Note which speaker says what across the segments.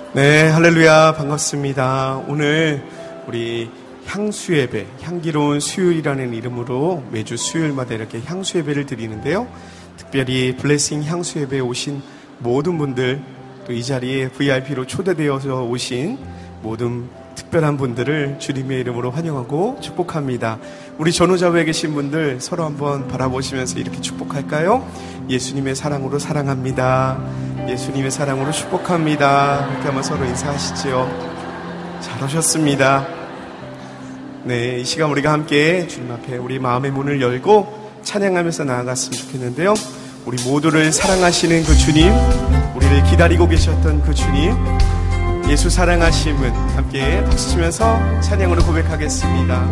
Speaker 1: 네, 할렐루야, 반갑습니다. 오늘 우리 향수 예배, 향기로운 수요일이라는 이름으로 매주 수요일마다 이렇게 향수 예배를 드리는데요. 특별히 블레싱 향수 예배에 오신 모든 분들, 또 이 자리에 VIP로 초대되어서 오신 모든 특별한 분들을 주님의 이름으로 환영하고 축복합니다. 우리 전후좌우에 계신 분들 서로 한번 바라보시면서 이렇게 축복할까요? 예수님의 사랑으로 사랑합니다. 예수님의 사랑으로 축복합니다. 이렇게 한번 서로 인사하시죠. 잘 오셨습니다. 네, 이 시간 우리가 함께 주님 앞에 우리 마음의 문을 열고 찬양하면서 나아갔으면 좋겠는데요. 우리 모두를 사랑하시는 그 주님, 우리를 기다리고 계셨던 그 주님, 예수 사랑하심은 함께 박수치면서 찬양으로 고백하겠습니다.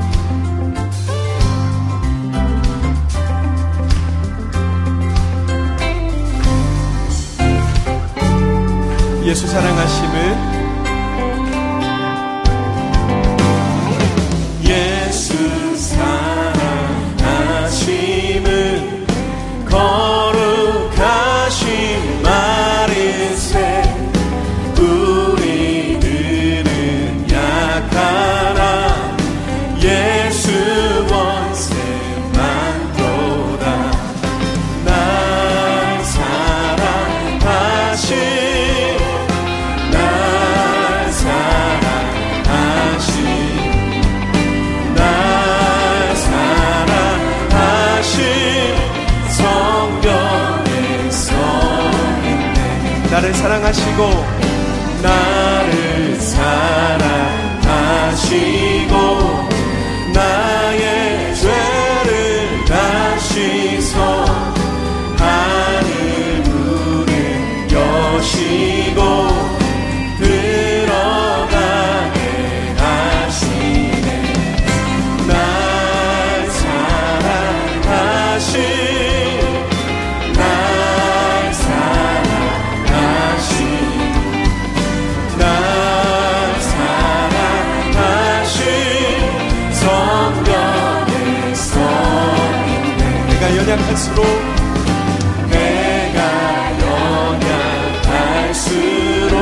Speaker 1: 예수 사랑하심은 예수 사랑하심은 거룩하신 마르세 우리들은 약하나 예수 원세만도다 날 사랑하신 나를 사랑하시고 나를 사랑하시고 나의 죄를 다시서 하늘 문을 여시고 들어가게 하시네. 날 사랑하시고 연약할수록 내가 연약할수록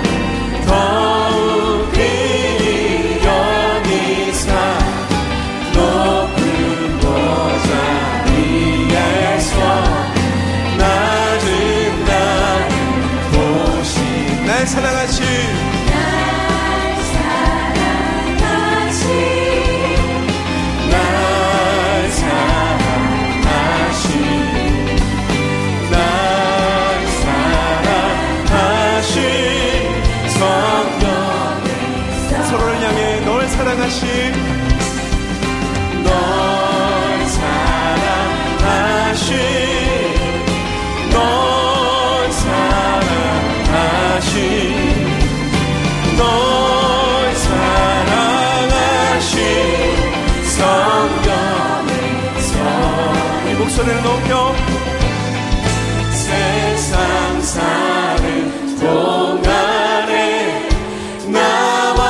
Speaker 1: 더욱 귀히 여기사 높은 보좌 위에서 낮은 나를 보시 날 사랑하신 사랑하신 널 사랑하신 널 사랑하신 널 사랑하신 성령에서 이 목소리를 높여 세상 사는 동안에 나와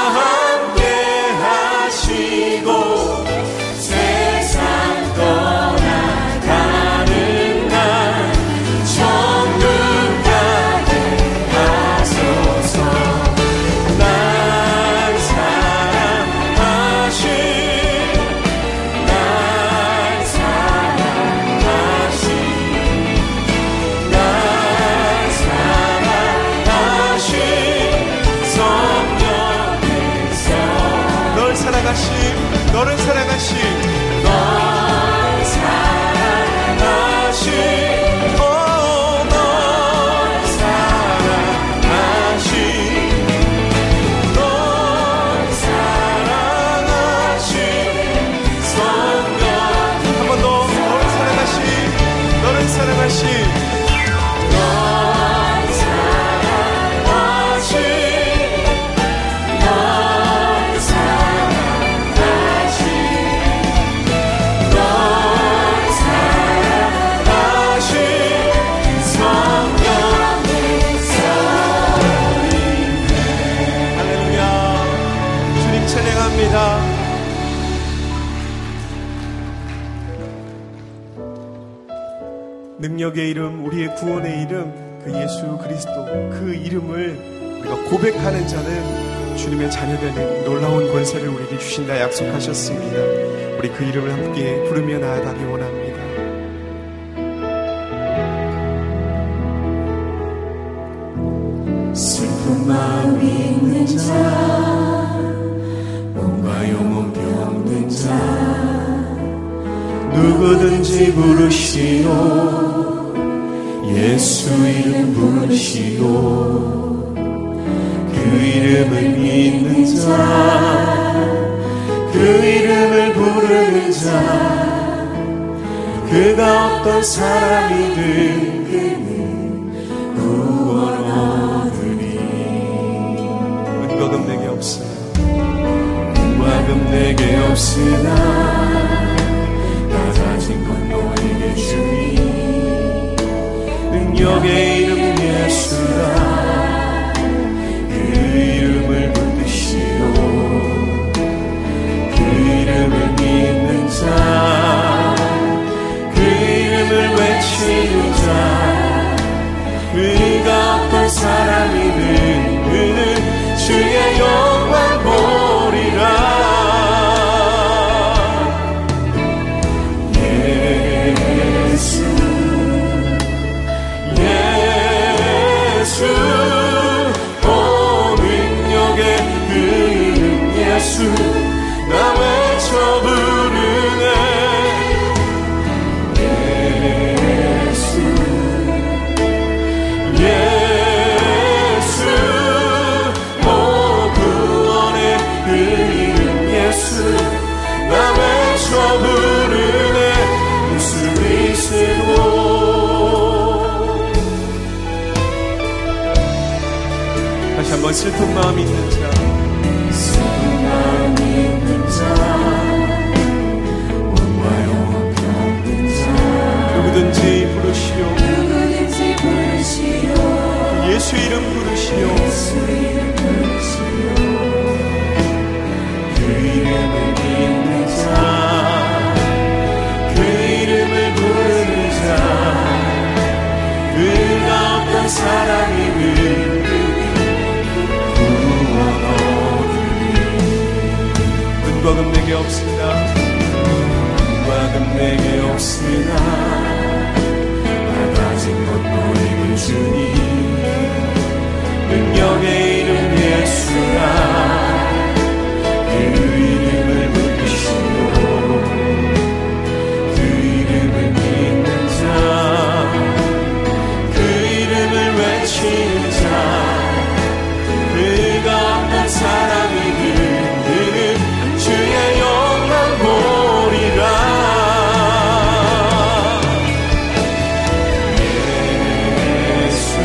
Speaker 1: 너를 사랑하신 널 사랑하신 널 사랑하신 널 사랑하신 성령 한 번 더 너를 사랑하신 너를 사랑하신 능력의 이름, 우리의 구원의 이름, 그 예수 그리스도, 그 이름을 우리가 고백하는 자는 주님의 자녀되는 놀라운 권세를 우리에게 주신다 약속하셨습니다. 우리 그 이름을 함께 부르며 나아가기 원합니다.
Speaker 2: 슬픈 마음 있는 자, 몸과 영혼 병든 자, 누구든지 부르시오. 예수 이름 부르시오. 그 이름을 믿는 자, 그 이름을 부르는 자, 그가 어떤 사람이든 그는 구원 얻으리.
Speaker 1: 은과금 내게 없으나,
Speaker 2: 은과금 내게 없으나 다 가진 건 너에게 주니. 능력의 이름 예수라. 그 이름을 붙드시오. 그 이름을 믿는 자, 그 이름을 외치는 자, 그가 어떤 사람이든 그는 주의 영광 보리라. 오 능력의 그 이름 예수, 나 외쳐 부르네. 예수 예수, 오 구원의 그 이름 예수, 나 외쳐 부르네. 목소리 쓰고.
Speaker 1: 다시 한번 슬픈 마음 있는 자,
Speaker 2: 슬픈 마음 있는 자, 몸과 영혼 병든 자,
Speaker 1: 누구든지 부르시오.
Speaker 2: 누구든지 부르시오.
Speaker 1: 예수 이름 부르시오.
Speaker 2: 예수 이름 부르시오. 그 이름을 믿는 자, 그 이름을 부르는 자, 그가 어떤 사람이든
Speaker 1: 은과금 내게 없으나,
Speaker 2: 은과금 내게 없으나 다 가진 것 너에게 주니. 능력의 이름 예수라. 그 이름을 붙드시오. 그 이름을 믿는 자, 그 이름을 외치는 자, 그가 어떤 사람이든 그는 주의 영광 보리라. 예수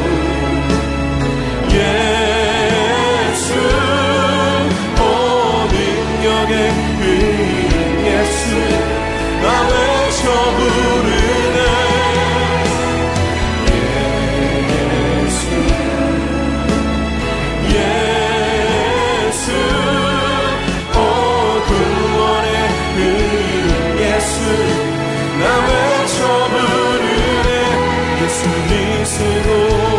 Speaker 2: 예수, 오 능력의 그 이름 예수, 나 외쳐 부르네. 예수 예수, 오 구원의 그 이름 예수, 나 외쳐 부르네. 예수 믿으시고.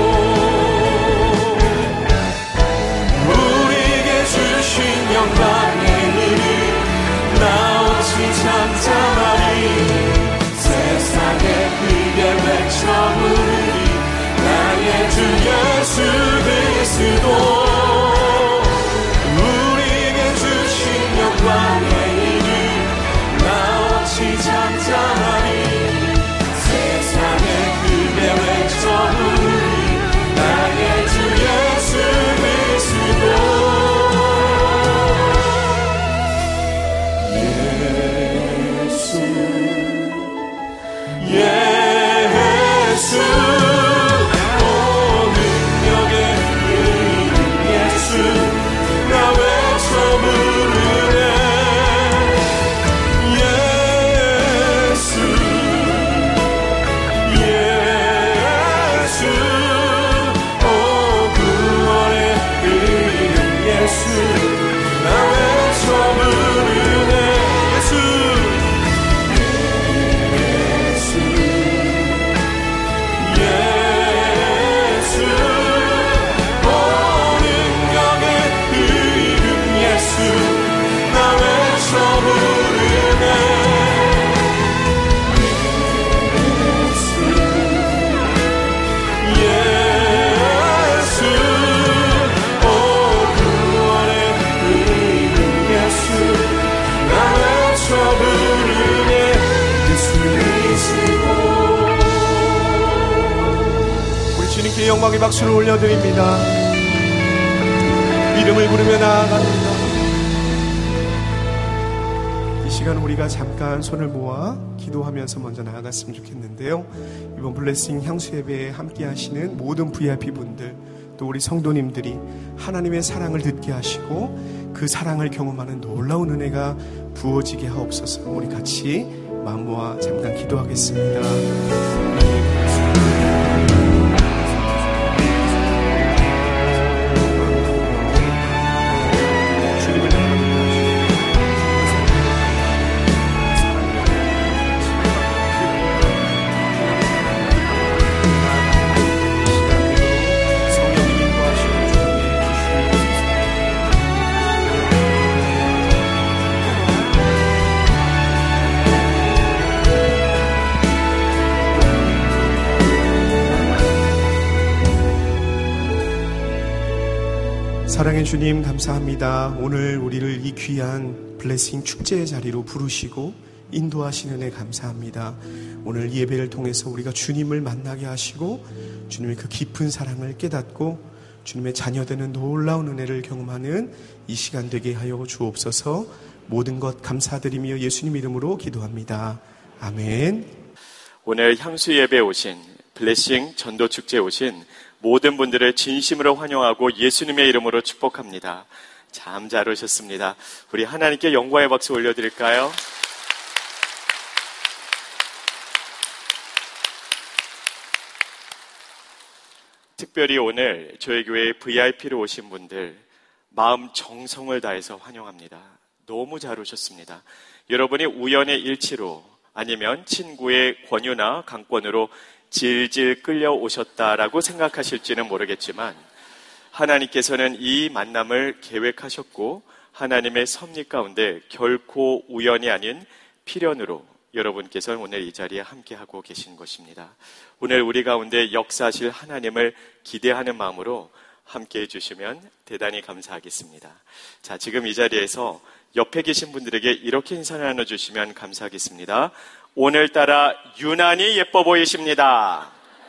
Speaker 2: 우리에게 주신 영광의 이름 나 없이 잠잠하리. 세상에 크게 외쳐 부르리. 나의 주 예수 그리스도. 우리에게 주신 영광의 이름 나 없이 잠잠하리. 세상에 크게 외쳐 부르리. 나의 주 예수 그리스도. 예수, 오 능력의 이름
Speaker 1: 영광의 박수를 올려드립니다. 이름을 부르며 나아갑니다. 이 시간 우리가 잠깐 손을 모아 기도하면서 먼저 나아갔으면 좋겠는데요. 이번 블레싱 향수 예배에 함께 하시는 모든 VIP 분들, 또 우리 성도님들이 하나님의 사랑을 듣게 하시고 그 사랑을 경험하는 놀라운 은혜가 부어지게 하옵소서. 우리 같이 마음 모아 잠깐 기도하겠습니다. 사랑의 주님 감사합니다. 오늘 우리를 이 귀한 블레싱 축제의 자리로 부르시고 인도하시는 애 감사합니다. 오늘 이 예배를 통해서 우리가 주님을 만나게 하시고 주님의 그 깊은 사랑을 깨닫고 주님의 자녀되는 놀라운 은혜를 경험하는 이 시간 되게 하여 주옵소서. 모든 것 감사드리며 예수님 이름으로 기도합니다. 아멘.
Speaker 3: 오늘 향수 예배에 오신 블레싱 전도 축제에 오신 모든 분들을 진심으로 환영하고 예수님의 이름으로 축복합니다. 참 잘 오셨습니다. 우리 하나님께 영광의 박수 올려드릴까요? 특별히 오늘 저희 교회에 VIP로 오신 분들 마음 정성을 다해서 환영합니다. 너무 잘 오셨습니다. 여러분이 우연의 일치로 아니면 친구의 권유나 강권으로 질질 끌려오셨다라고 생각하실지는 모르겠지만 하나님께서는 이 만남을 계획하셨고 하나님의 섭리 가운데 결코 우연이 아닌 필연으로 여러분께서는 오늘 이 자리에 함께하고 계신 것입니다. 오늘 우리 가운데 역사하실 하나님을 기대하는 마음으로 함께해 주시면 대단히 감사하겠습니다. 자, 지금 이 자리에서 옆에 계신 분들에게 이렇게 인사를 나눠주시면 감사하겠습니다. 오늘따라 유난히 예뻐 보이십니다.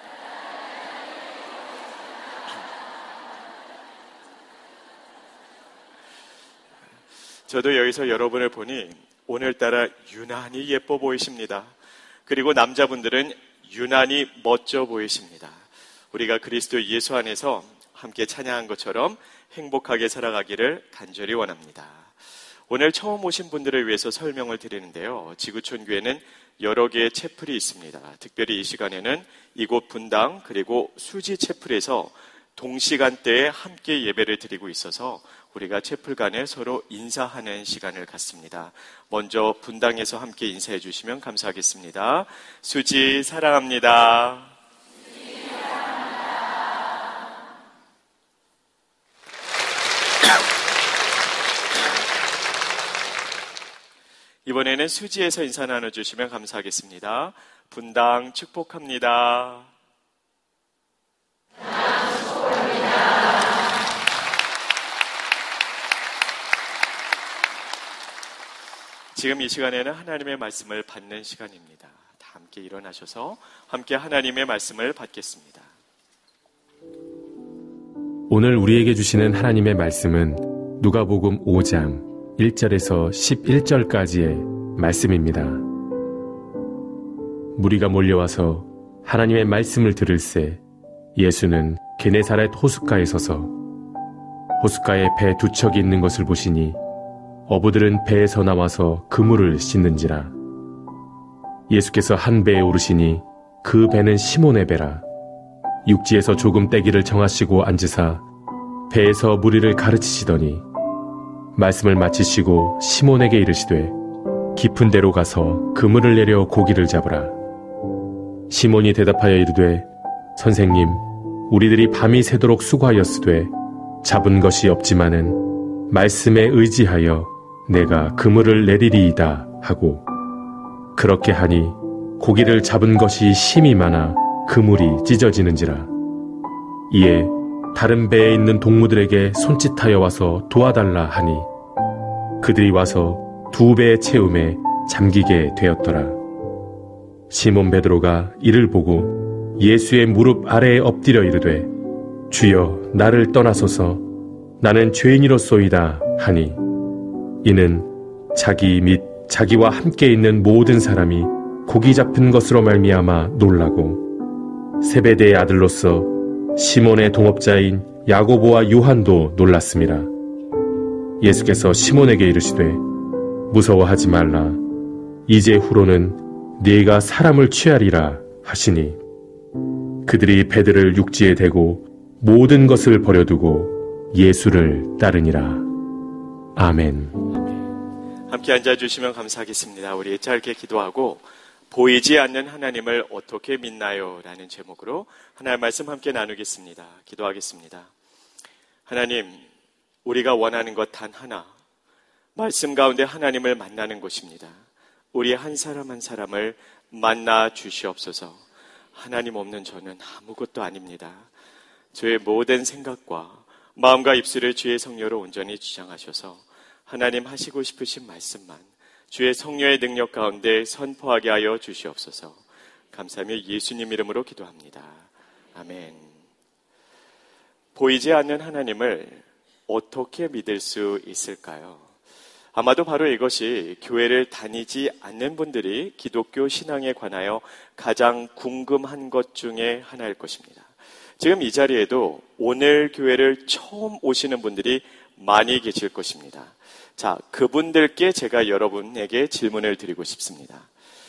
Speaker 3: 저도 여기서 여러분을 보니 오늘따라 유난히 예뻐 보이십니다. 그리고 남자분들은 유난히 멋져 보이십니다. 우리가 그리스도 예수 안에서 함께 찬양한 것처럼 행복하게 살아가기를 간절히 원합니다. 오늘 처음 오신 분들을 위해서 설명을 드리는데요. 지구촌 교회는 여러 개의 채플이 있습니다. 특별히 이 시간에는 이곳 분당 그리고 수지 채플에서 동시간대에 함께 예배를 드리고 있어서 우리가 채플 간에 서로 인사하는 시간을 갖습니다. 먼저 분당에서 함께 인사해 주시면 감사하겠습니다. 수지 사랑합니다. 이번에는 수지에서 인사 나눠주시면 감사하겠습니다. 분당 축복합니다. 지금 이 시간에는 하나님의 말씀을 받는 시간입니다. 다 함께 일어나셔서 함께 하나님의 말씀을 받겠습니다.
Speaker 4: 오늘 우리에게 주시는 하나님의 말씀은 누가복음 5장 1절에서 11절까지의 말씀입니다. 무리가 몰려와서 하나님의 말씀을 들을새 예수는 게네사렛 호숫가에 서서 호숫가에 배 두 척이 있는 것을 보시니 어부들은 배에서 나와서 그물을 씻는지라. 예수께서 한 배에 오르시니 그 배는 시몬의 배라. 육지에서 조금 떼기를 정하시고 앉으사 배에서 무리를 가르치시더니 말씀을 마치시고 시몬에게 이르시되 깊은 데로 가서 그물을 내려 고기를 잡으라. 시몬이 대답하여 이르되 선생님, 우리들이 밤이 새도록 수고하였으되 잡은 것이 없지만은 말씀에 의지하여 내가 그물을 내리리이다 하고 그렇게 하니 고기를 잡은 것이 심히 많아 그물이 찢어지는지라. 이에 다른 배에 있는 동무들에게 손짓하여 와서 도와달라 하니 그들이 와서 두 배의 채움에 잠기게 되었더라. 시몬 베드로가 이를 보고 예수의 무릎 아래에 엎드려 이르되 주여 나를 떠나소서 나는 죄인이로소이다 하니 이는 자기 및 자기와 함께 있는 모든 사람이 고기 잡힌 것으로 말미암아 놀라고 세베대의 아들로서 시몬의 동업자인 야고보와 요한도 놀랐습니다. 예수께서 시몬에게 이르시되 무서워하지 말라 이제 후로는 네가 사람을 취하리라 하시니 그들이 배들을 육지에 대고 모든 것을 버려두고 예수를 따르니라. 아멘.
Speaker 3: 함께 앉아주시면 감사하겠습니다. 우리 짧게 기도하고 보이지 않는 하나님을 어떻게 믿나요? 라는 제목으로 하나님의 말씀 함께 나누겠습니다. 기도하겠습니다. 하나님, 우리가 원하는 것 단 하나, 말씀 가운데 하나님을 만나는 것입니다. 우리 한 사람 한 사람을 만나 주시옵소서. 하나님 없는 저는 아무것도 아닙니다. 저의 모든 생각과 마음과 입술을 주의 성령으로 온전히 주장하셔서 하나님 하시고 싶으신 말씀만 주의 성령의 능력 가운데 선포하게 하여 주시옵소서. 감사하며 예수님 이름으로 기도합니다. 아멘. 보이지 않는 하나님을 어떻게 믿을 수 있을까요? 아마도 바로 이것이 교회를 다니지 않는 분들이 기독교 신앙에 관하여 가장 궁금한 것 중에 하나일 것입니다. 지금 이 자리에도 오늘 교회를 처음 오시는 분들이 많이 계실 것입니다. 자, 그분들께 제가 여러분에게 질문을 드리고 싶습니다.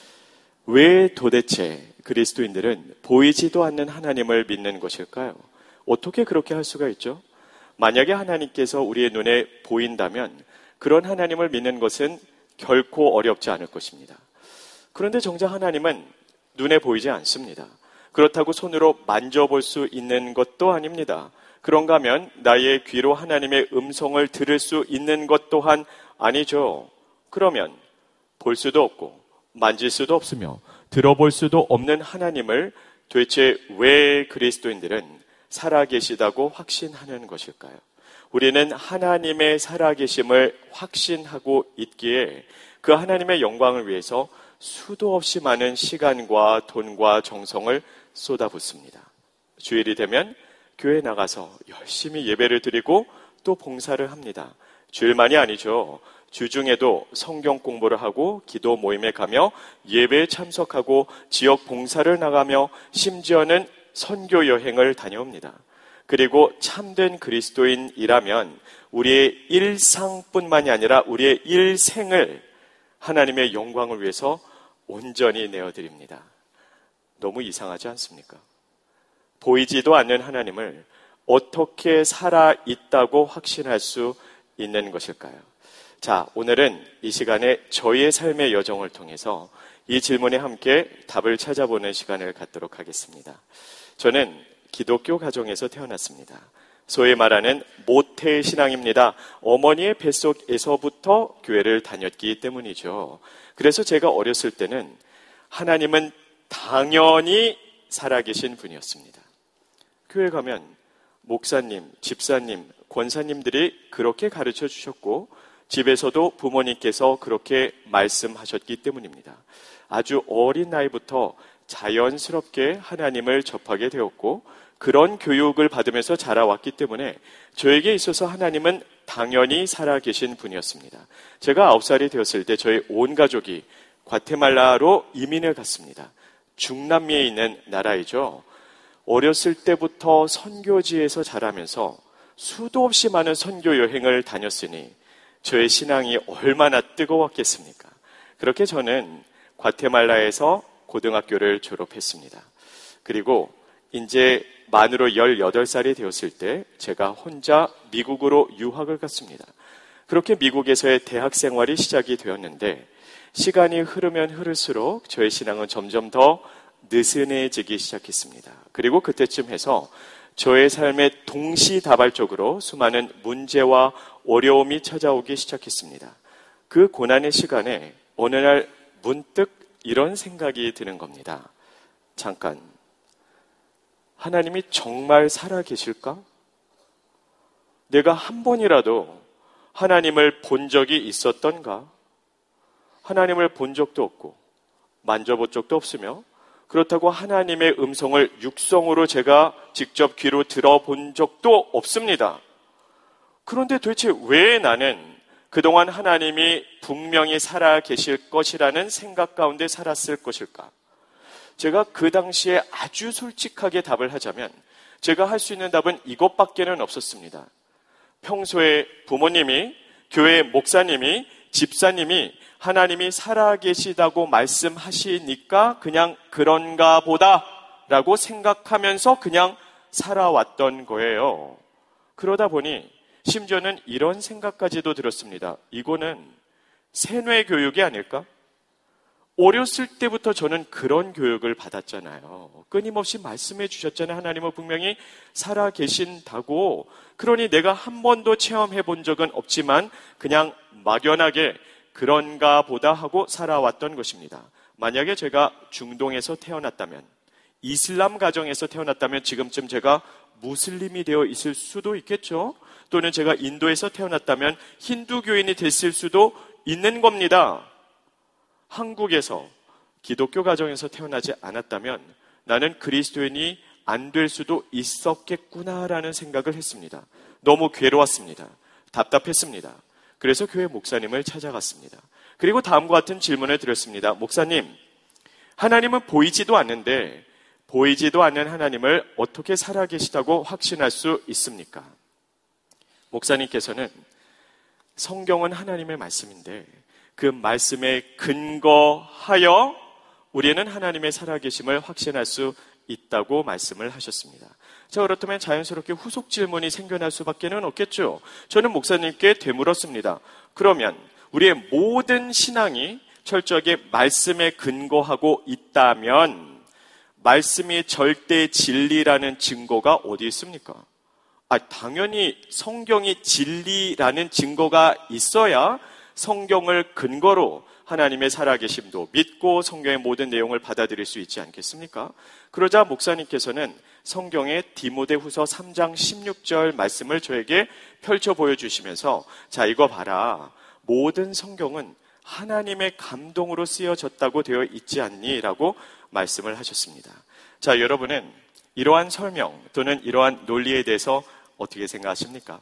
Speaker 3: 왜 도대체 그리스도인들은 보이지도 않는 하나님을 믿는 것일까요? 어떻게 그렇게 할 수가 있죠? 만약에 하나님께서 우리의 눈에 보인다면 그런 하나님을 믿는 것은 결코 어렵지 않을 것입니다. 그런데 정작 하나님은 눈에 보이지 않습니다. 그렇다고 손으로 만져볼 수 있는 것도 아닙니다. 그런가 하면 나의 귀로 하나님의 음성을 들을 수 있는 것 또한 아니죠. 그러면 볼 수도 없고 만질 수도 없으며 들어볼 수도 없는 하나님을 도대체 왜 그리스도인들은 살아계시다고 확신하는 것일까요? 우리는 하나님의 살아계심을 확신하고 있기에 그 하나님의 영광을 위해서 수도 없이 많은 시간과 돈과 정성을 쏟아붓습니다. 주일이 되면 교회에 나가서 열심히 예배를 드리고 또 봉사를 합니다. 주일만이 아니죠. 주중에도 성경 공부를 하고 기도 모임에 가며 예배에 참석하고 지역 봉사를 나가며 심지어는 선교 여행을 다녀옵니다. 그리고 참된 그리스도인이라면 우리의 일상뿐만이 아니라 우리의 일생을 하나님의 영광을 위해서 온전히 내어드립니다. 너무 이상하지 않습니까? 보이지도 않는 하나님을 어떻게 살아있다고 확신할 수 있는 것일까요? 자, 오늘은 이 시간에 저희의 삶의 여정을 통해서 이 질문에 함께 답을 찾아보는 시간을 갖도록 하겠습니다. 저는 기독교 가정에서 태어났습니다. 소위 말하는 모태 신앙입니다. 어머니의 뱃속에서부터 교회를 다녔기 때문이죠. 그래서 제가 어렸을 때는 하나님은 당연히 살아계신 분이었습니다. 교회 가면 목사님, 집사님, 권사님들이 그렇게 가르쳐 주셨고 집에서도 부모님께서 그렇게 말씀하셨기 때문입니다. 아주 어린 나이부터 자연스럽게 하나님을 접하게 되었고 그런 교육을 받으면서 자라왔기 때문에 저에게 있어서 하나님은 당연히 살아계신 분이었습니다. 제가 9살이 되었을 때 저희 온 가족이 과테말라로 이민을 갔습니다. 중남미에 있는 나라이죠. 어렸을 때부터 선교지에서 자라면서 수도 없이 많은 선교 여행을 다녔으니 저의 신앙이 얼마나 뜨거웠겠습니까? 그렇게 저는 과테말라에서 고등학교를 졸업했습니다. 그리고 이제 만으로 18살이 되었을 때 제가 혼자 미국으로 유학을 갔습니다. 그렇게 미국에서의 대학 생활이 시작이 되었는데 시간이 흐르면 흐를수록 저의 신앙은 점점 더 느슨해지기 시작했습니다. 그리고 그때쯤 해서 저의 삶에 동시다발적으로 수많은 문제와 어려움이 찾아오기 시작했습니다. 그 고난의 시간에 어느 날 문득 이런 생각이 드는 겁니다. 잠깐, 하나님이 정말 살아계실까? 내가 한 번이라도 하나님을 본 적이 있었던가? 하나님을 본 적도 없고 만져본 적도 없으며 그렇다고 하나님의 음성을 육성으로 제가 직접 귀로 들어본 적도 없습니다. 그런데 도대체 왜 나는 그동안 하나님이 분명히 살아 계실 것이라는 생각 가운데 살았을 것일까? 제가 그 당시에 아주 솔직하게 답을 하자면 제가 할 수 있는 답은 이것밖에는 없었습니다. 평소에 부모님이, 교회 목사님이, 집사님이 하나님이 살아계시다고 말씀하시니까 그냥 그런가 보다 라고 생각하면서 그냥 살아왔던 거예요. 그러다 보니 심지어는 이런 생각까지도 들었습니다. 이거는 세뇌 교육이 아닐까? 어렸을 때부터 저는 그런 교육을 받았잖아요. 끊임없이 말씀해 주셨잖아요. 하나님은 분명히 살아계신다고. 그러니 내가 한 번도 체험해 본 적은 없지만 그냥 막연하게 그런가 보다 하고 살아왔던 것입니다. 만약에 제가 중동에서 태어났다면, 이슬람 가정에서 태어났다면 지금쯤 제가 무슬림이 되어 있을 수도 있겠죠. 또는 제가 인도에서 태어났다면 힌두교인이 됐을 수도 있는 겁니다. 한국에서 기독교 가정에서 태어나지 않았다면 나는 그리스도인이 안 될 수도 있었겠구나라는 생각을 했습니다. 너무 괴로웠습니다. 답답했습니다. 그래서 교회 목사님을 찾아갔습니다. 그리고 다음과 같은 질문을 드렸습니다. 목사님, 하나님은 보이지도 않는데 보이지도 않는 하나님을 어떻게 살아계시다고 확신할 수 있습니까? 목사님께서는 성경은 하나님의 말씀인데 그 말씀에 근거하여 우리는 하나님의 살아계심을 확신할 수 있다고 말씀을 하셨습니다. 자, 그렇다면 자연스럽게 후속 질문이 생겨날 수밖에 없겠죠. 저는 목사님께 되물었습니다. 그러면 우리의 모든 신앙이 철저하게 말씀에 근거하고 있다면 말씀이 절대 진리라는 증거가 어디 있습니까? 당연히 성경이 진리라는 증거가 있어야 성경을 근거로 하나님의 살아계심도 믿고 성경의 모든 내용을 받아들일 수 있지 않겠습니까? 그러자 목사님께서는 성경의 디모데후서 3장 16절 말씀을 저에게 펼쳐 보여주시면서 자, 이거 봐라. 모든 성경은 하나님의 감동으로 쓰여졌다고 되어 있지 않니? 라고 말씀을 하셨습니다. 자, 여러분은 이러한 설명 또는 이러한 논리에 대해서 어떻게 생각하십니까?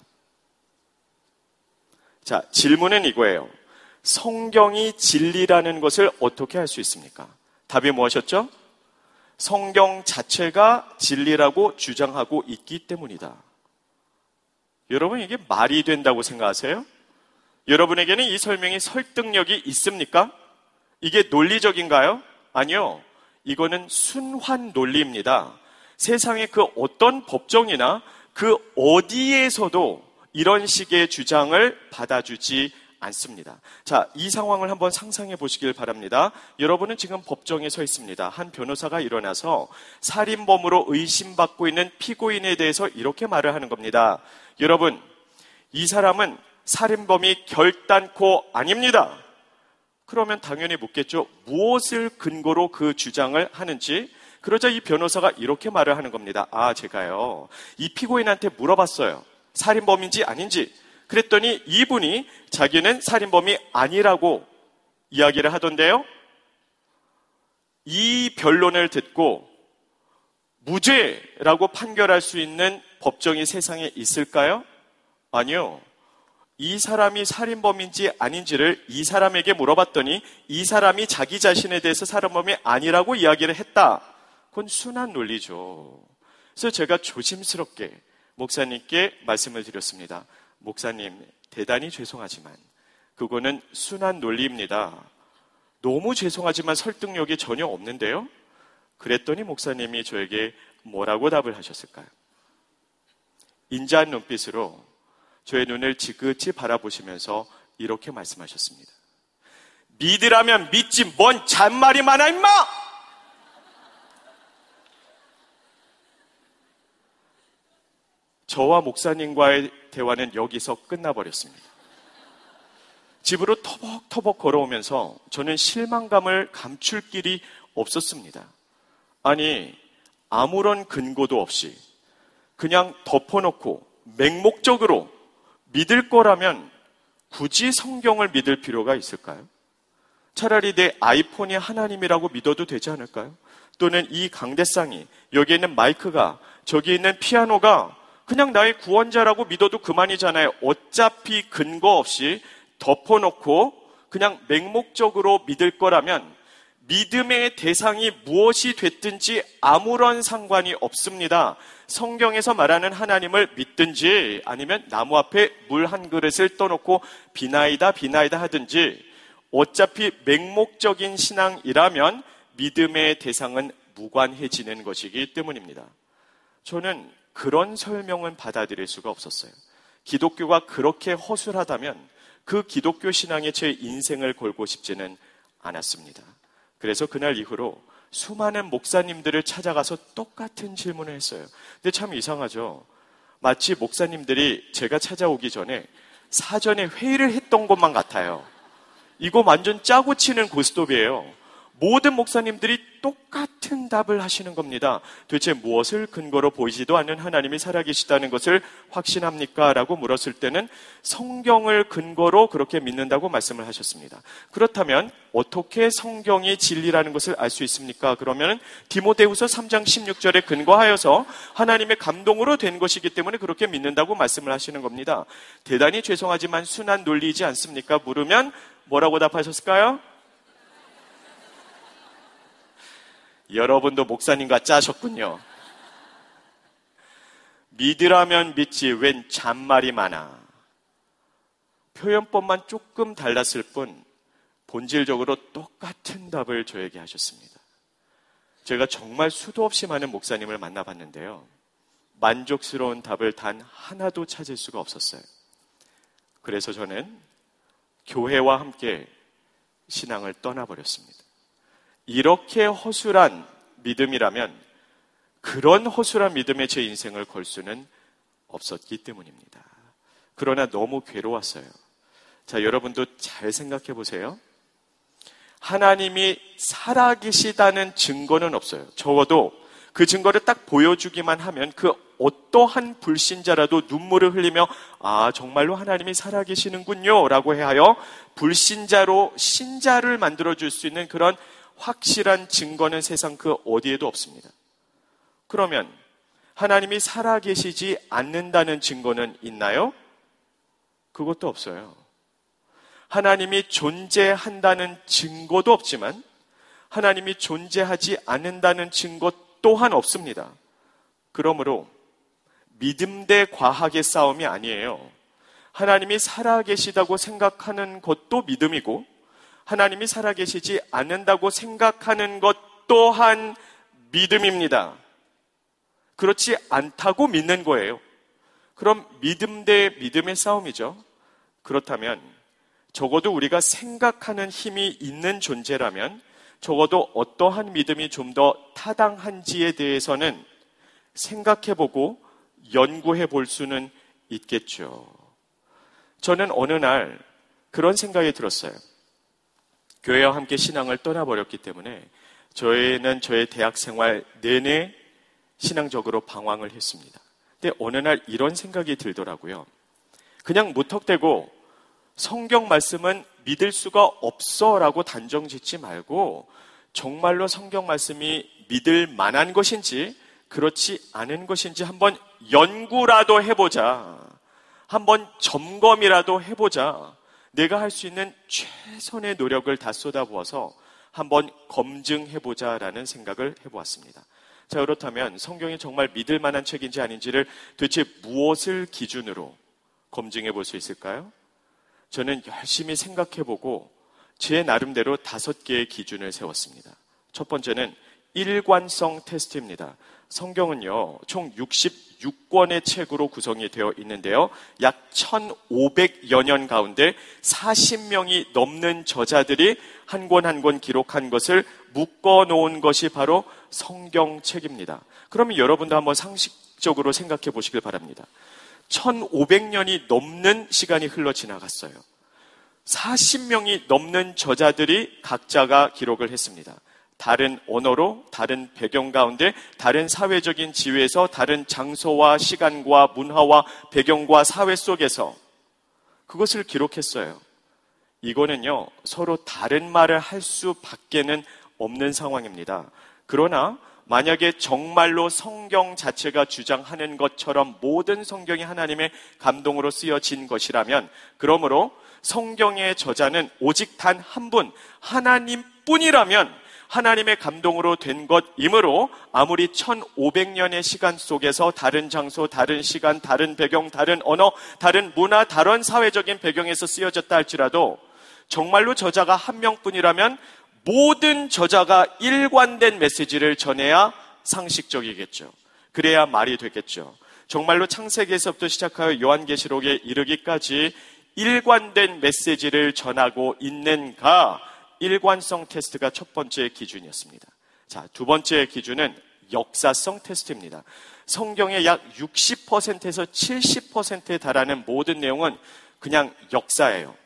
Speaker 3: 자, 질문은 이거예요. 성경이 진리라는 것을 어떻게 할 수 있습니까? 답이 무엇이었죠? 성경 자체가 진리라고 주장하고 있기 때문이다. 여러분, 이게 말이 된다고 생각하세요? 여러분에게는 이 설명이 설득력이 있습니까? 이게 논리적인가요? 아니요. 이거는 순환 논리입니다. 세상의 그 어떤 법정이나 그 어디에서도 이런 식의 주장을 받아주지 않습니다. 자, 이 상황을 한번 상상해 보시길 바랍니다. 여러분은 지금 법정에 서 있습니다. 한 변호사가 일어나서 살인범으로 의심받고 있는 피고인에 대해서 이렇게 말을 하는 겁니다. 여러분, 이 사람은 살인범이 결단코 아닙니다. 그러면 당연히 묻겠죠. 무엇을 근거로 그 주장을 하는지. 그러자 이 변호사가 이렇게 말을 하는 겁니다. 제가요, 이 피고인한테 물어봤어요. 살인범인지 아닌지. 그랬더니 이분이 자기는 살인범이 아니라고 이야기를 하던데요. 이 변론을 듣고 무죄라고 판결할 수 있는 법정이 세상에 있을까요? 아니요. 이 사람이 살인범인지 아닌지를 이 사람에게 물어봤더니 이 사람이 자기 자신에 대해서 살인범이 아니라고 이야기를 했다. 그건 순환 논리죠. 그래서 제가 조심스럽게 목사님께 말씀을 드렸습니다. 목사님, 대단히 죄송하지만 그거는 순환 논리입니다. 너무 죄송하지만 설득력이 전혀 없는데요. 그랬더니 목사님이 저에게 뭐라고 답을 하셨을까요? 인자한 눈빛으로 저의 눈을 지그치 바라보시면서 이렇게 말씀하셨습니다. 믿으라면 믿지 뭔 잔말이 많아 임마! 저와 목사님과의 대화는 여기서 끝나버렸습니다. 집으로 터벅터벅 걸어오면서 저는 실망감을 감출 길이 없었습니다. 아니, 아무런 근거도 없이 그냥 덮어놓고 맹목적으로 믿을 거라면 굳이 성경을 믿을 필요가 있을까요? 차라리 내 아이폰이 하나님이라고 믿어도 되지 않을까요? 또는 이 강대상이, 여기 있는 마이크가, 저기 있는 피아노가 그냥 나의 구원자라고 믿어도 그만이잖아요. 어차피 근거 없이 덮어놓고 그냥 맹목적으로 믿을 거라면 믿음의 대상이 무엇이 됐든지 아무런 상관이 없습니다. 성경에서 말하는 하나님을 믿든지 아니면 나무 앞에 물 한 그릇을 떠놓고 비나이다 하든지 어차피 맹목적인 신앙이라면 믿음의 대상은 무관해지는 것이기 때문입니다. 저는 그런 설명은 받아들일 수가 없었어요. 기독교가 그렇게 허술하다면 그 기독교 신앙에 제 인생을 걸고 싶지는 않았습니다. 그래서 그날 이후로 수많은 목사님들을 찾아가서 똑같은 질문을 했어요. 근데 참 이상하죠. 마치 목사님들이 제가 찾아오기 전에 사전에 회의를 했던 것만 같아요. 이거 완전 짜고 치는 고스톱이에요. 모든 목사님들이 똑같은 답을 하시는 겁니다. 도대체 무엇을 근거로 보이지도 않는 하나님이 살아계시다는 것을 확신합니까? 라고 물었을 때는 성경을 근거로 그렇게 믿는다고 말씀을 하셨습니다. 그렇다면 어떻게 성경이 진리라는 것을 알 수 있습니까? 그러면 디모데후서 3장 16절에 근거하여서 하나님의 감동으로 된 것이기 때문에 그렇게 믿는다고 말씀을 하시는 겁니다. 대단히 죄송하지만 순한 논리이지 않습니까? 물으면 뭐라고 답하셨을까요? 여러분도 목사님과 짜셨군요. 믿으라면 믿지 웬 잔말이 많아. 표현법만 조금 달랐을 뿐 본질적으로 똑같은 답을 저에게 하셨습니다. 제가 정말 수도 없이 많은 목사님을 만나봤는데요. 만족스러운 답을 단 하나도 찾을 수가 없었어요. 그래서 저는 교회와 함께 신앙을 떠나버렸습니다. 이렇게 허술한 믿음이라면 그런 허술한 믿음에 제 인생을 걸 수는 없었기 때문입니다. 그러나 너무 괴로웠어요. 자, 여러분도 잘 생각해 보세요. 하나님이 살아계시다는 증거는 없어요. 적어도 그 증거를 딱 보여주기만 하면 그 어떠한 불신자라도 눈물을 흘리며 아, 정말로 하나님이 살아계시는군요 라고 하여 불신자로 신자를 만들어줄 수 있는 그런 확실한 증거는 세상 그 어디에도 없습니다. 그러면 하나님이 살아계시지 않는다는 증거는 있나요? 그것도 없어요. 하나님이 존재한다는 증거도 없지만 하나님이 존재하지 않는다는 증거 또한 없습니다. 그러므로 믿음 대 과학의 싸움이 아니에요. 하나님이 살아계시다고 생각하는 것도 믿음이고 하나님이 살아계시지 않는다고 생각하는 것 또한 믿음입니다. 그렇지 않다고 믿는 거예요. 그럼 믿음 대 믿음의 싸움이죠. 그렇다면 적어도 우리가 생각하는 힘이 있는 존재라면 적어도 어떠한 믿음이 좀 더 타당한지에 대해서는 생각해보고 연구해볼 수는 있겠죠. 저는 어느 날 그런 생각이 들었어요. 교회와 함께 신앙을 떠나버렸기 때문에 저희는 저의 대학 생활 내내 신앙적으로 방황을 했습니다. 근데 어느 날 이런 생각이 들더라고요. 그냥 무턱대고 성경 말씀은 믿을 수가 없어 라고 단정 짓지 말고 정말로 성경 말씀이 믿을 만한 것인지 그렇지 않은 것인지 한번 연구라도 해보자. 한번 점검이라도 해보자. 내가 할 수 있는 최선의 노력을 다 쏟아부어서 한번 검증해보자라는 생각을 해보았습니다. 자, 그렇다면 성경이 정말 믿을 만한 책인지 아닌지를 도대체 무엇을 기준으로 검증해 볼 수 있을까요? 저는 열심히 생각해보고 제 나름대로 5개의 기준을 세웠습니다. 첫 번째는 일관성 테스트입니다. 성경은요, 총 66권의 책으로 구성이 되어 있는데요. 약 1500여 년 가운데 40명이 넘는 저자들이 한 권 한 권 기록한 것을 묶어 놓은 것이 바로 성경책입니다. 그러면 여러분도 한번 상식적으로 생각해 보시길 바랍니다. 1500년이 넘는 시간이 흘러 지나갔어요. 40명이 넘는 저자들이 각자가 기록을 했습니다. 다른 언어로, 다른 배경 가운데, 다른 사회적인 지위에서, 다른 장소와 시간과 문화와 배경과 사회 속에서 그것을 기록했어요. 이거는요, 서로 다른 말을 할 수밖에는 없는 상황입니다. 그러나 만약에 정말로 성경 자체가 주장하는 것처럼 모든 성경이 하나님의 감동으로 쓰여진 것이라면, 그러므로 성경의 저자는 오직 단 한 분, 하나님뿐이라면 하나님의 감동으로 된 것이므로 아무리 1500년의 시간 속에서 다른 장소, 다른 시간, 다른 배경, 다른 언어, 다른 문화, 다른 사회적인 배경에서 쓰여졌다 할지라도 정말로 저자가 한 명뿐이라면 모든 저자가 일관된 메시지를 전해야 상식적이겠죠. 그래야 말이 되겠죠. 정말로 창세기에서부터 시작하여 요한계시록에 이르기까지 일관된 메시지를 전하고 있는가, 일관성 테스트가 첫 번째 기준이었습니다. 자, 두 번째 기준은 역사성 테스트입니다. 성경의 약 60%에서 70%에 달하는 모든 내용은 그냥 역사예요.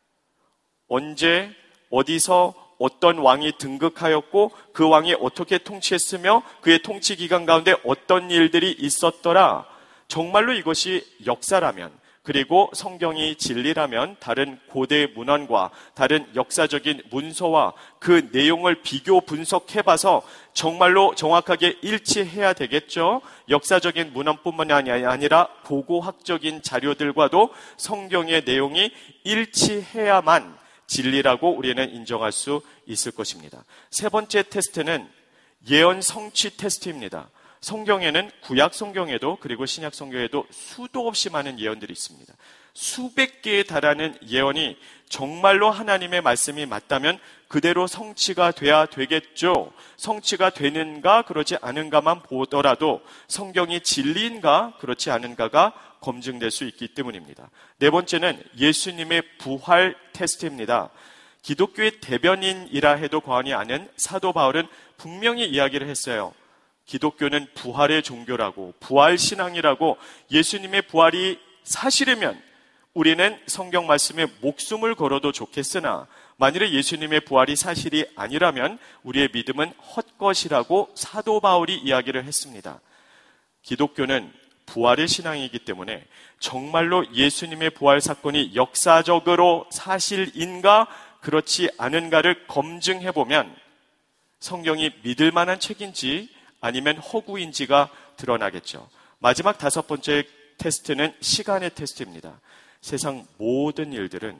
Speaker 3: 언제, 어디서, 어떤 왕이 등극하였고 그 왕이 어떻게 통치했으며 그의 통치 기간 가운데 어떤 일들이 있었더라. 정말로 이것이 역사라면, 그리고 성경이 진리라면 다른 고대 문헌과 다른 역사적인 문서와 그 내용을 비교 분석해봐서 정말로 정확하게 일치해야 되겠죠. 역사적인 문헌뿐만 아니라 고고학적인 자료들과도 성경의 내용이 일치해야만 진리라고 우리는 인정할 수 있을 것입니다. 세 번째 테스트는 예언 성취 테스트입니다. 성경에는 구약 성경에도 그리고 신약 성경에도 수도 없이 많은 예언들이 있습니다. 수백 개에 달하는 예언이 정말로 하나님의 말씀이 맞다면 그대로 성취가 돼야 되겠죠. 성취가 되는가 그렇지 않은가만 보더라도 성경이 진리인가 그렇지 않은가가 검증될 수 있기 때문입니다. 네 번째는 예수님의 부활 테스트입니다. 기독교의 대변인이라 해도 과언이 아닌 사도 바울은 분명히 이야기를 했어요. 기독교는 부활의 종교라고, 부활신앙이라고, 예수님의 부활이 사실이면 우리는 성경 말씀에 목숨을 걸어도 좋겠으나 만일에 예수님의 부활이 사실이 아니라면 우리의 믿음은 헛것이라고 사도 바울이 이야기를 했습니다. 기독교는 부활의 신앙이기 때문에 정말로 예수님의 부활 사건이 역사적으로 사실인가 그렇지 않은가를 검증해보면 성경이 믿을 만한 책인지 아니면 허구인지가 드러나겠죠. 마지막 다섯 번째 테스트는 시간의 테스트입니다. 세상 모든 일들은,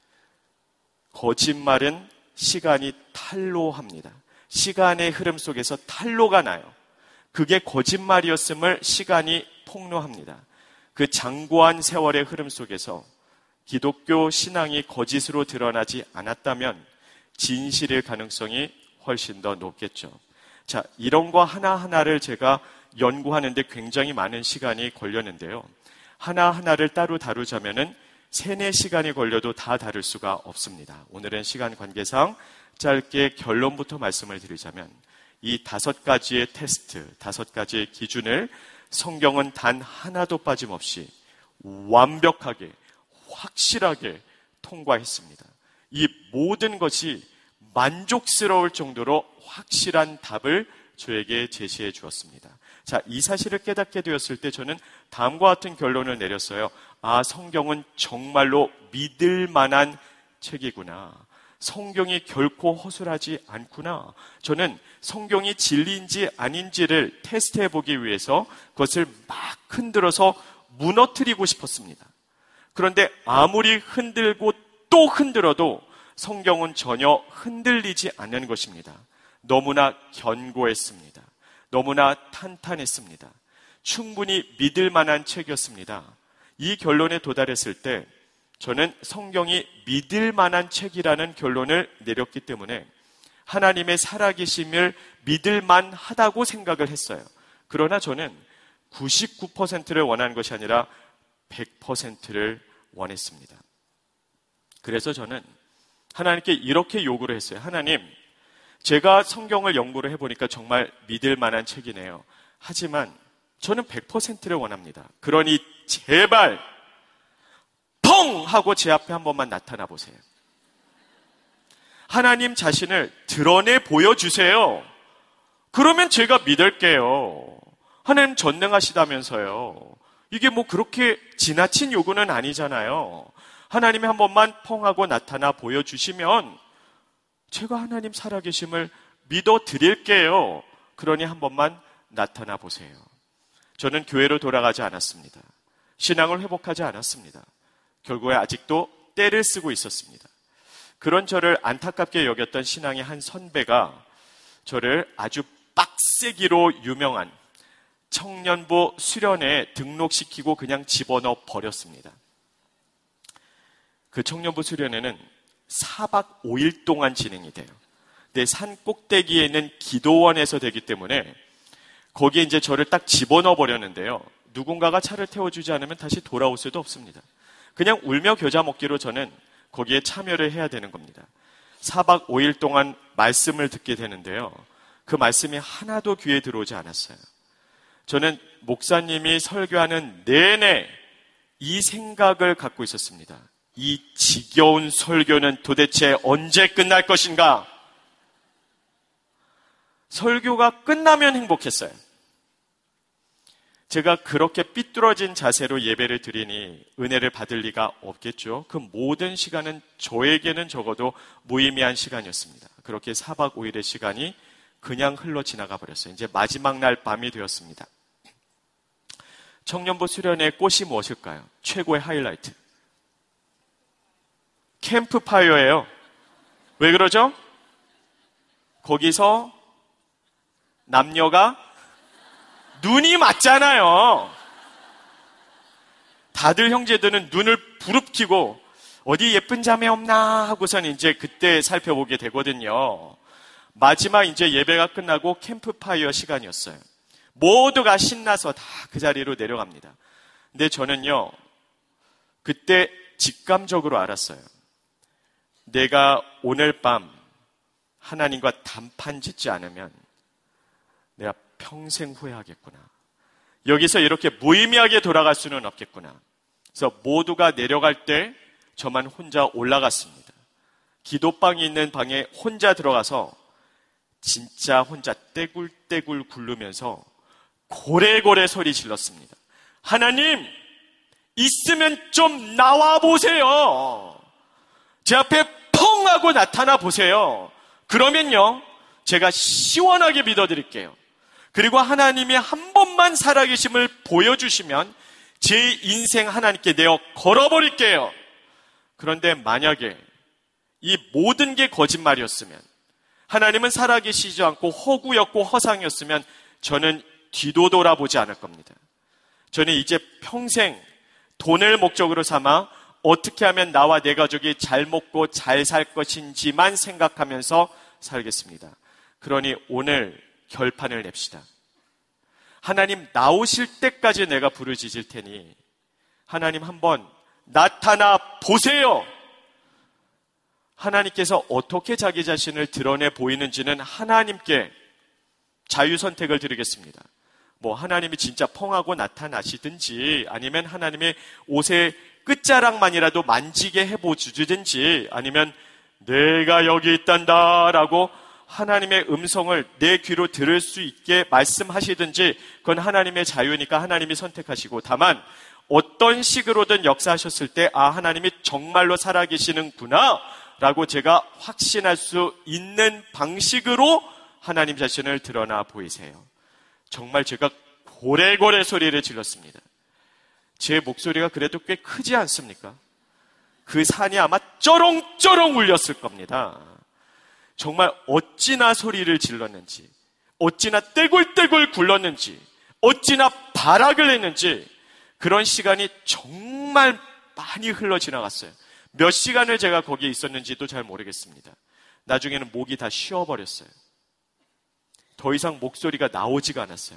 Speaker 3: 거짓말은 시간이 탄로합니다. 시간의 흐름 속에서 탄로가 나요. 그게 거짓말이었음을 시간이 폭로합니다. 그 장구한 세월의 흐름 속에서 기독교 신앙이 거짓으로 드러나지 않았다면 진실일 가능성이 훨씬 더 높겠죠. 자, 이런 거 하나하나를 제가 연구하는데 굉장히 많은 시간이 걸렸는데요. 하나하나를 따로 다루자면은 3-4시간이 걸려도 다 다룰 수가 없습니다. 오늘은 시간 관계상 짧게 결론부터 말씀을 드리자면 이 5가지의 테스트, 5가지의 기준을 성경은 단 하나도 빠짐없이 완벽하게, 확실하게 통과했습니다. 이 모든 것이 만족스러울 정도로 확실한 답을 저에게 제시해 주었습니다. 자, 이 사실을 깨닫게 되었을 때 저는 다음과 같은 결론을 내렸어요. 아, 성경은 정말로 믿을 만한 책이구나. 성경이 결코 허술하지 않구나. 저는 성경이 진리인지 아닌지를 테스트해 보기 위해서 그것을 막 흔들어서 무너뜨리고 싶었습니다. 그런데 아무리 흔들고 또 흔들어도 성경은 전혀 흔들리지 않는 것입니다. 너무나 견고했습니다. 너무나 탄탄했습니다. 충분히 믿을 만한 책이었습니다. 이 결론에 도달했을 때 저는 성경이 믿을 만한 책이라는 결론을 내렸기 때문에 하나님의 살아계심을 믿을 만하다고 생각을 했어요. 그러나 저는 99%를 원하는 것이 아니라 100%를 원했습니다. 그래서 저는 하나님께 이렇게 요구를 했어요. 하나님, 제가 성경을 연구를 해보니까 정말 믿을 만한 책이네요. 하지만 저는 100%를 원합니다. 그러니 제발 펑! 하고 제 앞에 한 번만 나타나 보세요. 하나님 자신을 드러내 보여주세요. 그러면 제가 믿을게요. 하나님 전능하시다면서요. 이게 뭐 그렇게 지나친 요구는 아니잖아요. 하나님이 한 번만 펑 하고 나타나 보여주시면 제가 하나님 살아계심을 믿어 드릴게요. 그러니 한 번만 나타나 보세요. 저는 교회로 돌아가지 않았습니다. 신앙을 회복하지 않았습니다. 결국에 아직도 떼를 쓰고 있었습니다. 그런 저를 안타깝게 여겼던 신앙의 한 선배가 저를 아주 빡세기로 유명한 청년부 수련회에 등록시키고 그냥 집어넣어 버렸습니다. 그 청년부 수련회는 4박 5일 동안 진행이 돼요. 근데 산 꼭대기에 있는 기도원에서 되기 때문에 거기에 이제 저를 딱 집어넣어 버렸는데요. 누군가가 차를 태워주지 않으면 다시 돌아올 수도 없습니다. 그냥 울며 겨자 먹기로 저는 거기에 참여를 해야 되는 겁니다. 4박 5일 동안 말씀을 듣게 되는데요. 그 말씀이 하나도 귀에 들어오지 않았어요. 저는 목사님이 설교하는 내내 이 생각을 갖고 있었습니다. 이 지겨운 설교는 도대체 언제 끝날 것인가? 설교가 끝나면 행복했어요. 제가 그렇게 삐뚤어진 자세로 예배를 드리니 은혜를 받을 리가 없겠죠. 그 모든 시간은 저에게는 적어도 무의미한 시간이었습니다. 그렇게 4박 5일의 시간이 그냥 흘러 지나가 버렸어요. 이제 마지막 날 밤이 되었습니다. 청년부 수련회의 꽃이 무엇일까요? 최고의 하이라이트. 캠프파이어예요. 왜 그러죠? 거기서 남녀가 눈이 맞잖아요. 다들 형제들은 눈을 부릅뜨고 어디 예쁜 자매 없나 하고선 이제 그때 살펴보게 되거든요. 마지막 이제 예배가 끝나고 캠프파이어 시간이었어요. 모두가 신나서 다 그 자리로 내려갑니다. 근데 저는요, 그때 직감적으로 알았어요. 내가 오늘 밤 하나님과 단판 짓지 않으면 내가 평생 후회하겠구나. 여기서 이렇게 무의미하게 돌아갈 수는 없겠구나. 그래서 모두가 내려갈 때 저만 혼자 올라갔습니다. 기도방이 있는 방에 혼자 들어가서 진짜 혼자 떼굴떼굴 굴르면서 고래고래 소리 질렀습니다. 하나님, 있으면 좀 나와보세요. 제 앞에 펑 하고 나타나 보세요. 그러면요, 제가 시원하게 믿어드릴게요. 그리고 하나님이 한 번만 살아계심을 보여주시면 제 인생 하나님께 내어 걸어버릴게요. 그런데 만약에 이 모든 게 거짓말이었으면, 하나님은 살아계시지 않고 허구였고 허상이었으면 저는 뒤도 돌아보지 않을 겁니다. 저는 이제 평생 돈을 목적으로 삼아 어떻게 하면 나와 내 가족이 잘 먹고 잘 살 것인지만 생각하면서 살겠습니다. 그러니 오늘 결판을 냅시다. 하나님 나오실 때까지 내가 부르짖을 테니 하나님 한번 나타나 보세요. 하나님께서 어떻게 자기 자신을 드러내 보이는지는 하나님께 자유선택을 드리겠습니다. 뭐 하나님이 진짜 펑하고 나타나시든지, 아니면 하나님의 옷의 끝자락만이라도 만지게 해보주든지, 아니면 내가 여기 있단다 라고 하나님의 음성을 내 귀로 들을 수 있게 말씀하시든지, 그건 하나님의 자유니까 하나님이 선택하시고, 다만 어떤 식으로든 역사하셨을 때 아, 하나님이 정말로 살아계시는구나 라고 제가 확신할 수 있는 방식으로 하나님 자신을 드러나 보이세요. 정말 제가 고래고래 소리를 질렀습니다. 제 목소리가 그래도 꽤 크지 않습니까? 그 산이 아마 쩌렁쩌렁 울렸을 겁니다. 정말 어찌나 소리를 질렀는지, 어찌나 떼굴떼굴 굴렀는지, 어찌나 발악을 했는지, 그런 시간이 정말 많이 흘러 지나갔어요. 몇 시간을 제가 거기에 있었는지도 잘 모르겠습니다. 나중에는 목이 다 쉬어버렸어요. 더 이상 목소리가 나오지가 않았어요.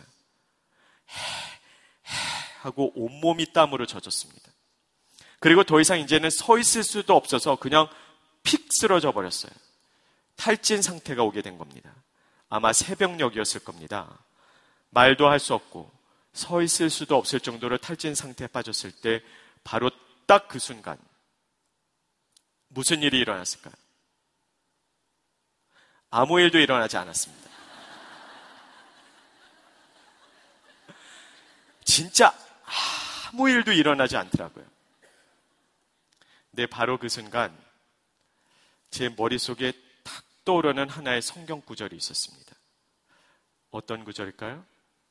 Speaker 3: 하고 온몸이 땀으로 젖었습니다. 그리고 더 이상 이제는 서 있을 수도 없어서 그냥 픽 쓰러져 버렸어요. 탈진 상태가 오게 된 겁니다. 아마 새벽녘이었을 겁니다. 말도 할 수 없고 서 있을 수도 없을 정도로 탈진 상태에 빠졌을 때 바로 딱 그 순간 무슨 일이 일어났을까요? 아무 일도 일어나지 않았습니다. 진짜 아무 일도 일어나지 않더라고요. 근데 바로 그 순간 제 머릿속에 탁 떠오르는 하나의 성경 구절이 있었습니다. 어떤 구절일까요?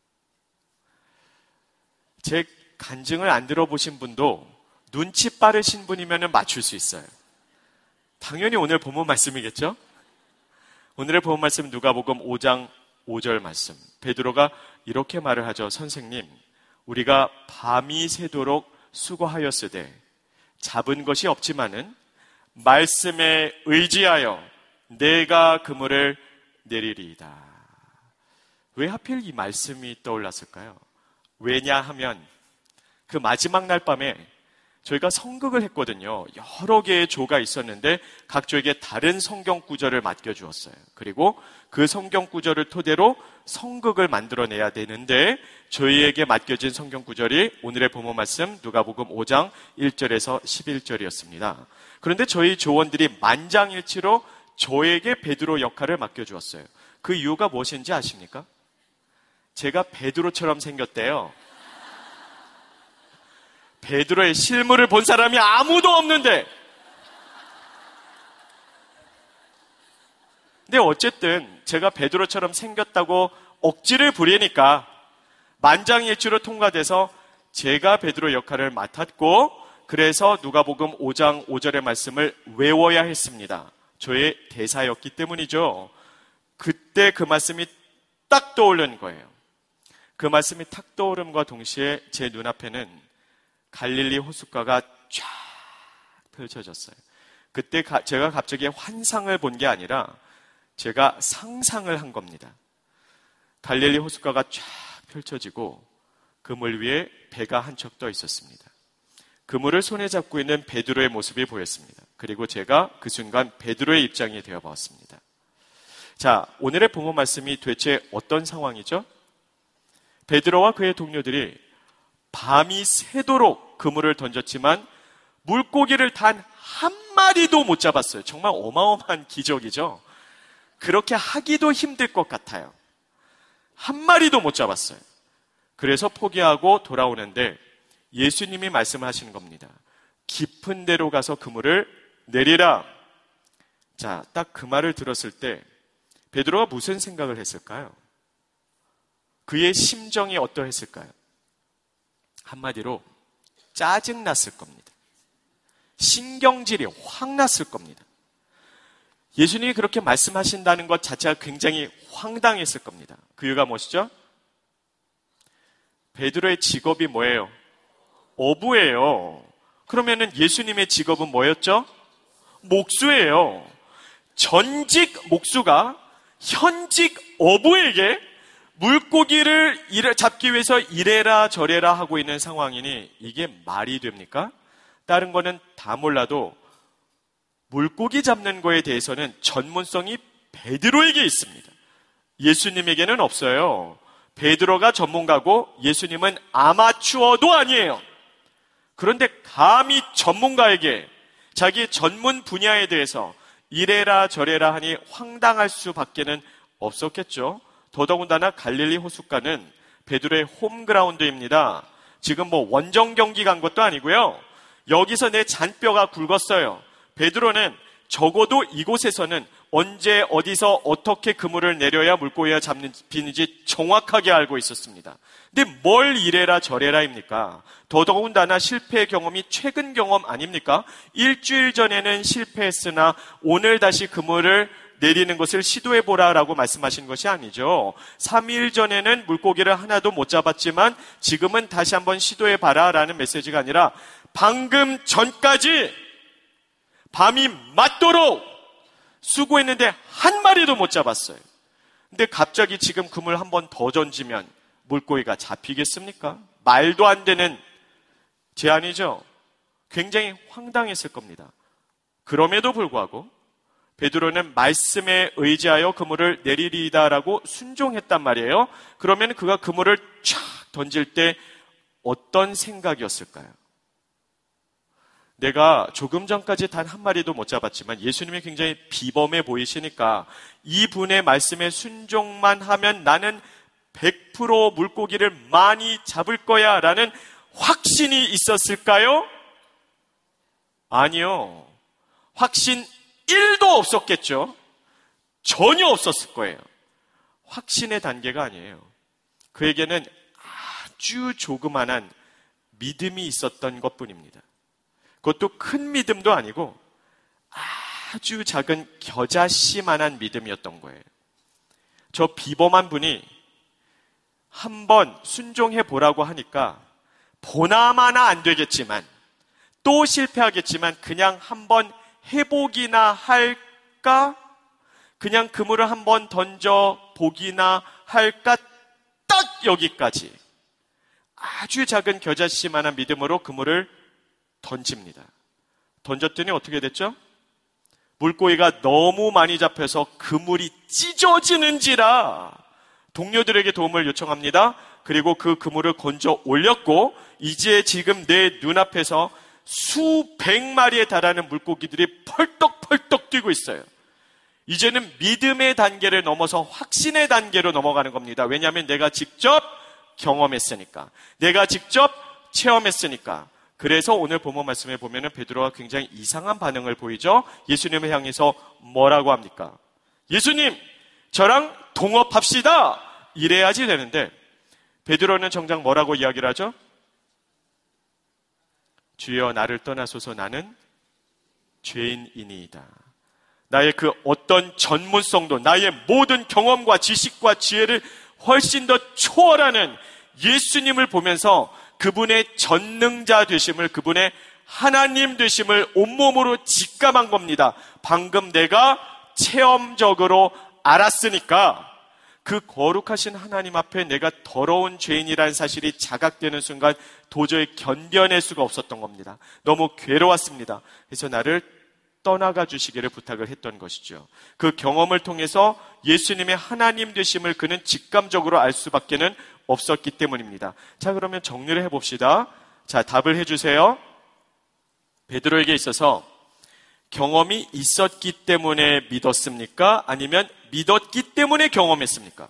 Speaker 3: 제 간증을 안 들어보신 분도 눈치 빠르신 분이면 맞출 수 있어요. 당연히 오늘 본문 말씀이겠죠? 오늘의 본문 말씀 누가복음 5장 5절 말씀. 베드로가 이렇게 말을 하죠. 선생님, 우리가 밤이 새도록 수고하였으되 잡은 것이 없지만은 말씀에 의지하여 내가 그물을 내리리이다. 왜 하필 이 말씀이 떠올랐을까요? 왜냐하면 그 마지막 날 밤에 저희가 성극을 했거든요. 여러 개의 조가 있었는데 각 조에게 다른 성경 구절을 맡겨주었어요. 그리고 그 성경 구절을 토대로 성극을 만들어내야 되는데 저희에게 맡겨진 성경 구절이 오늘의 본문 말씀 누가복음 5장 1절에서 11절이었습니다. 그런데 저희 조원들이 만장일치로 저에게 베드로 역할을 맡겨주었어요. 그 이유가 무엇인지 아십니까? 제가 베드로처럼 생겼대요. 베드로의 실물을 본 사람이 아무도 없는데. 근데 어쨌든 제가 베드로처럼 생겼다고 억지를 부리니까 만장일치로 통과돼서 제가 베드로 역할을 맡았고, 그래서 누가복음 5장 5절의 말씀을 외워야 했습니다. 저의 대사였기 때문이죠. 그때 그 말씀이 딱 떠오른 거예요. 그 말씀이 탁 떠오름과 동시에 제 눈앞에는 갈릴리 호숫가가 쫙 펼쳐졌어요. 그때 제가 갑자기 환상을 본 게 아니라 제가 상상을 한 겁니다. 갈릴리 호숫가가 쫙 펼쳐지고 그물 위에 배가 한 척 떠 있었습니다. 그물을 손에 잡고 있는 베드로의 모습이 보였습니다. 그리고 제가 그 순간 베드로의 입장이 되어봤습니다. 자, 오늘의 본문 말씀이 도대체 어떤 상황이죠? 베드로와 그의 동료들이 밤이 새도록 그물을 던졌지만 물고기를 단 한 마리도 못 잡았어요. 정말 어마어마한 기적이죠. 그렇게 하기도 힘들 것 같아요. 한 마리도 못 잡았어요. 그래서 포기하고 돌아오는데 예수님이 말씀하시는 겁니다. 깊은 데로 가서 그물을 내리라. 자, 딱 그 말을 들었을 때 베드로가 무슨 생각을 했을까요? 그의 심정이 어떠했을까요? 한마디로 짜증났을 겁니다. 신경질이 확 났을 겁니다. 예수님이 그렇게 말씀하신다는 것 자체가 굉장히 황당했을 겁니다. 그 이유가 무엇이죠? 베드로의 직업이 뭐예요? 어부예요. 그러면은 예수님의 직업은 뭐였죠? 목수예요. 전직 목수가 현직 어부에게 물고기를 잡기 위해서 이래라 저래라 하고 있는 상황이니 이게 말이 됩니까? 다른 거는 다 몰라도 물고기 잡는 거에 대해서는 전문성이 베드로에게 있습니다. 예수님에게는 없어요. 베드로가 전문가고 예수님은 아마추어도 아니에요. 그런데 감히 전문가에게 자기 전문 분야에 대해서 이래라 저래라 하니 황당할 수밖에는 없었겠죠. 더더군다나 갈릴리 호숫가는 베드로의 홈그라운드입니다. 지금 뭐 원정 경기 간 것도 아니고요. 여기서 내 잔뼈가 굵었어요. 베드로는 적어도 이곳에서는 언제 어디서 어떻게 그물을 내려야 물고기가 잡히는지 정확하게 알고 있었습니다. 근데 뭘 이래라 저래라입니까? 더더군다나 실패 경험이 최근 경험 아닙니까? 일주일 전에는 실패했으나 오늘 다시 그물을 내리는 것을 시도해보라라고 말씀하신 것이 아니죠. 3일 전에는 물고기를 하나도 못 잡았지만 지금은 다시 한번 시도해봐라라는 메시지가 아니라 방금 전까지 밤이 맞도록 수고했는데 한 마리도 못 잡았어요. 근데 갑자기 지금 그물 한 번 더 던지면 물고기가 잡히겠습니까? 말도 안 되는 제안이죠. 굉장히 황당했을 겁니다. 그럼에도 불구하고 베드로는 말씀에 의지하여 그물을 내리리이다라고 순종했단 말이에요. 그러면 그가 그물을 촥 던질 때 어떤 생각이었을까요? 내가 조금 전까지 단 한 마리도 못 잡았지만 예수님이 굉장히 비범해 보이시니까 이분의 말씀에 순종만 하면 나는 100% 물고기를 많이 잡을 거야 라는 확신이 있었을까요? 아니요. 확신 1도 없었겠죠. 전혀 없었을 거예요. 확신의 단계가 아니에요. 그에게는 아주 조그만한 믿음이 있었던 것뿐입니다. 그것도 큰 믿음도 아니고 아주 작은 겨자씨만한 믿음이었던 거예요. 저 비범한 분이 한번 순종해 보라고 하니까 보나마나 안 되겠지만 또 실패하겠지만 그냥 한번 해보기나 할까? 그냥 그물을 한번 던져 보기나 할까? 딱 여기까지 아주 작은 겨자씨만한 믿음으로 그물을 던집니다. 던졌더니 어떻게 됐죠? 물고기가 너무 많이 잡혀서 그물이 찢어지는지라 동료들에게 도움을 요청합니다. 그리고 그 그물을 건져 올렸고 이제 지금 내 눈앞에서 수백 마리에 달하는 물고기들이 펄떡펄떡 뛰고 있어요. 이제는 믿음의 단계를 넘어서 확신의 단계로 넘어가는 겁니다. 왜냐하면 내가 직접 경험했으니까, 내가 직접 체험했으니까. 그래서 오늘 본문 말씀에 보면은 베드로가 굉장히 이상한 반응을 보이죠. 예수님을 향해서 뭐라고 합니까? 예수님, 저랑 동업합시다. 이래야지 되는데 베드로는 정작 뭐라고 이야기를 하죠? 주여 나를 떠나소서 나는 죄인이니이다. 나의 그 어떤 전문성도 나의 모든 경험과 지식과 지혜를 훨씬 더 초월하는 예수님을 보면서 그분의 전능자 되심을, 그분의 하나님 되심을 온몸으로 직감한 겁니다. 방금 내가 체험적으로 알았으니까 그 거룩하신 하나님 앞에 내가 더러운 죄인이라는 사실이 자각되는 순간 도저히 견뎌낼 수가 없었던 겁니다. 너무 괴로웠습니다. 그래서 나를 떠나가 주시기를 부탁을 했던 것이죠. 그 경험을 통해서 예수님의 하나님 되심을 그는 직감적으로 알 수밖에는 없었기 때문입니다. 자, 그러면 정리를 해봅시다. 자, 답을 해주세요. 베드로에게 있어서 경험이 있었기 때문에 믿었습니까? 아니면 믿었기 때문에 경험했습니까?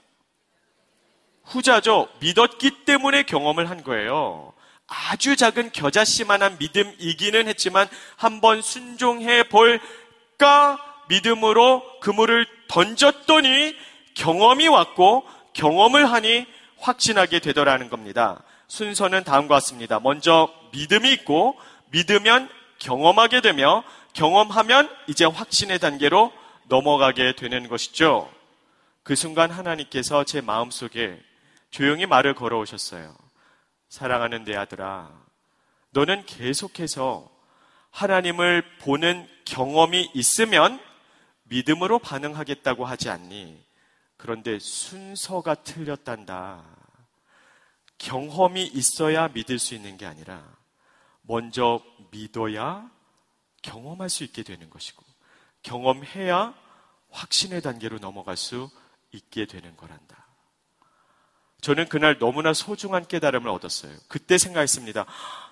Speaker 3: 후자죠. 믿었기 때문에 경험을 한 거예요. 아주 작은 겨자씨만한 믿음이기는 했지만 한번 순종해 볼까 믿음으로 그물을 던졌더니 경험이 왔고 경험을 하니 확신하게 되더라는 겁니다. 순서는 다음과 같습니다. 먼저 믿음이 있고 믿으면 경험하게 되며 경험하면 이제 확신의 단계로 넘어가게 되는 것이죠. 그 순간 하나님께서 제 마음속에 조용히 말을 걸어오셨어요. 사랑하는 내 아들아, 너는 계속해서 하나님을 보는 경험이 있으면 믿음으로 반응하겠다고 하지 않니? 그런데 순서가 틀렸단다. 경험이 있어야 믿을 수 있는 게 아니라 먼저 믿어야 경험할 수 있게 되는 것이고 경험해야 확신의 단계로 넘어갈 수 있게 되는 거란다. 저는 그날 너무나 소중한 깨달음을 얻었어요. 그때 생각했습니다.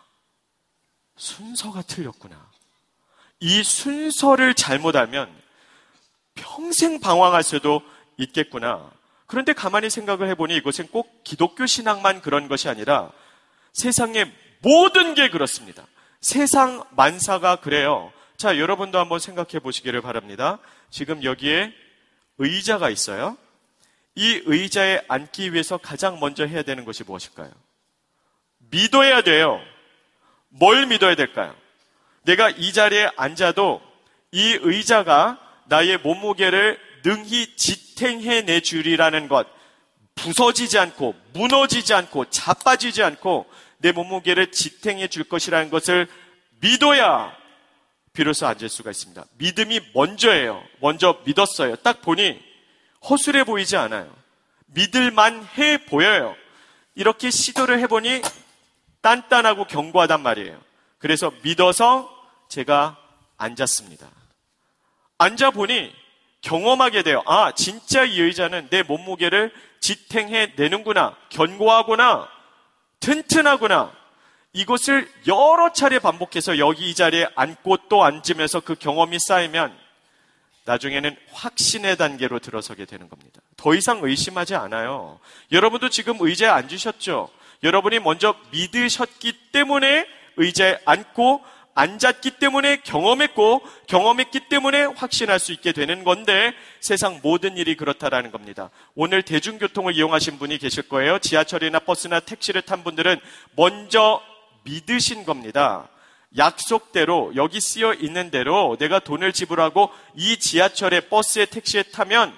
Speaker 3: 순서가 틀렸구나. 이 순서를 잘못 알면 평생 방황할 수도 있겠구나. 그런데 가만히 생각을 해보니 이것은 꼭 기독교 신앙만 그런 것이 아니라 세상의 모든 게 그렇습니다. 세상 만사가 그래요. 자, 여러분도 한번 생각해 보시기를 바랍니다. 지금 여기에 의자가 있어요. 이 의자에 앉기 위해서 가장 먼저 해야 되는 것이 무엇일까요? 믿어야 돼요. 뭘 믿어야 될까요? 내가 이 자리에 앉아도 이 의자가 나의 몸무게를 능히 지탱해 주리라는 것, 부서지지 않고 무너지지 않고 자빠지지 않고 내 몸무게를 지탱해 줄 것이라는 것을 믿어야 비로소 앉을 수가 있습니다. 믿음이 먼저예요. 먼저 믿었어요. 딱 보니 허술해 보이지 않아요. 믿을만 해 보여요. 이렇게 시도를 해보니 단단하고 견고하단 말이에요. 그래서 믿어서 제가 앉았습니다. 앉아보니 경험하게 돼요. 아, 진짜 이 의자는 내 몸무게를 지탱해 내는구나. 견고하구나. 튼튼하구나. 이것을 여러 차례 반복해서 여기 이 자리에 앉고 또 앉으면서 그 경험이 쌓이면 나중에는 확신의 단계로 들어서게 되는 겁니다. 더 이상 의심하지 않아요. 여러분도 지금 의자에 앉으셨죠? 여러분이 먼저 믿으셨기 때문에 의자에 앉고 앉았기 때문에 경험했기 때문에 확신할 수 있게 되는 건데 세상 모든 일이 그렇다라는 겁니다. 오늘 대중교통을 이용하신 분이 계실 거예요. 지하철이나 버스나 택시를 탄 분들은 먼저 믿으신 겁니다. 약속대로 여기 쓰여 있는 대로 내가 돈을 지불하고 이 지하철에 버스에 택시에 타면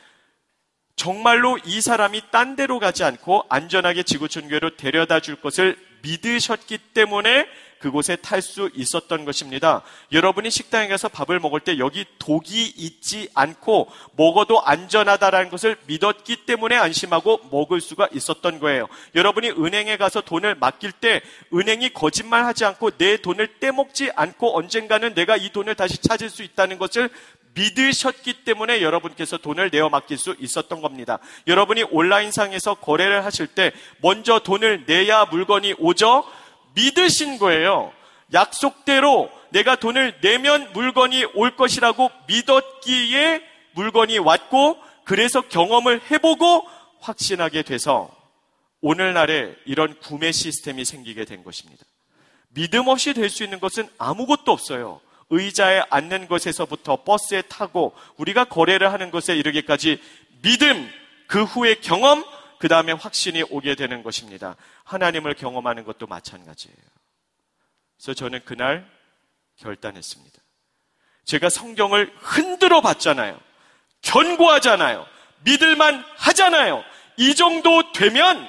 Speaker 3: 정말로 이 사람이 딴 데로 가지 않고 안전하게 지구촌교회로 데려다 줄 것을 믿으셨기 때문에 그곳에 탈 수 있었던 것입니다. 여러분이 식당에 가서 밥을 먹을 때 여기 독이 있지 않고 먹어도 안전하다라는 것을 믿었기 때문에 안심하고 먹을 수가 있었던 거예요. 여러분이 은행에 가서 돈을 맡길 때 은행이 거짓말하지 않고 내 돈을 떼먹지 않고 언젠가는 내가 이 돈을 다시 찾을 수 있다는 것을 믿으셨기 때문에 여러분께서 돈을 내어 맡길 수 있었던 겁니다. 여러분이 온라인상에서 거래를 하실 때 먼저 돈을 내야 물건이 오죠? 믿으신 거예요. 약속대로 내가 돈을 내면 물건이 올 것이라고 믿었기에 물건이 왔고 그래서 경험을 해보고 확신하게 돼서 오늘날에 이런 구매 시스템이 생기게 된 것입니다. 믿음 없이 될 수 있는 것은 아무것도 없어요. 의자에 앉는 것에서부터 버스에 타고 우리가 거래를 하는 것에 이르기까지 믿음, 그 후에 경험, 그 다음에 확신이 오게 되는 것입니다. 하나님을 경험하는 것도 마찬가지예요. 그래서 저는 그날 결단했습니다. 제가 성경을 흔들어 봤잖아요. 견고하잖아요. 믿을만 하잖아요. 이 정도 되면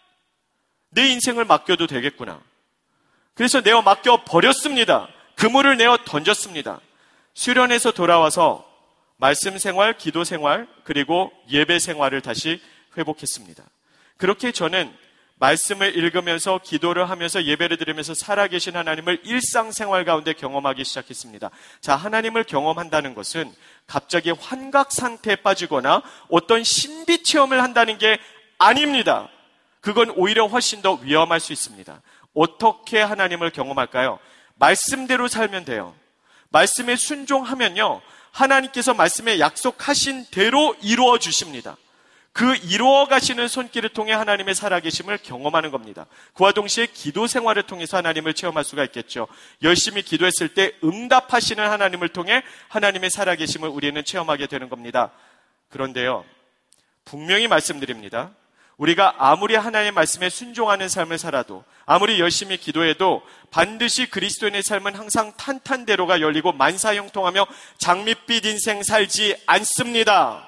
Speaker 3: 내 인생을 맡겨도 되겠구나. 그래서 내어 맡겨 버렸습니다. 그물을 내어 던졌습니다. 수련에서 돌아와서 말씀 생활, 기도 생활, 그리고 예배 생활을 다시 회복했습니다. 그렇게 저는 말씀을 읽으면서 기도를 하면서 예배를 드리면서 살아계신 하나님을 일상생활 가운데 경험하기 시작했습니다. 자, 하나님을 경험한다는 것은 갑자기 환각 상태에 빠지거나 어떤 신비 체험을 한다는 게 아닙니다. 그건 오히려 훨씬 더 위험할 수 있습니다. 어떻게 하나님을 경험할까요? 말씀대로 살면 돼요. 말씀에 순종하면요, 하나님께서 말씀에 약속하신 대로 이루어 주십니다. 그 이루어 가시는 손길을 통해 하나님의 살아계심을 경험하는 겁니다. 그와 동시에 기도 생활을 통해서 하나님을 체험할 수가 있겠죠. 열심히 기도했을 때 응답하시는 하나님을 통해 하나님의 살아계심을 우리는 체험하게 되는 겁니다. 그런데요, 분명히 말씀드립니다. 우리가 아무리 하나님의 말씀에 순종하는 삶을 살아도, 아무리 열심히 기도해도 반드시 그리스도인의 삶은 항상 탄탄대로가 열리고 만사형통하며 장밋빛 인생 살지 않습니다.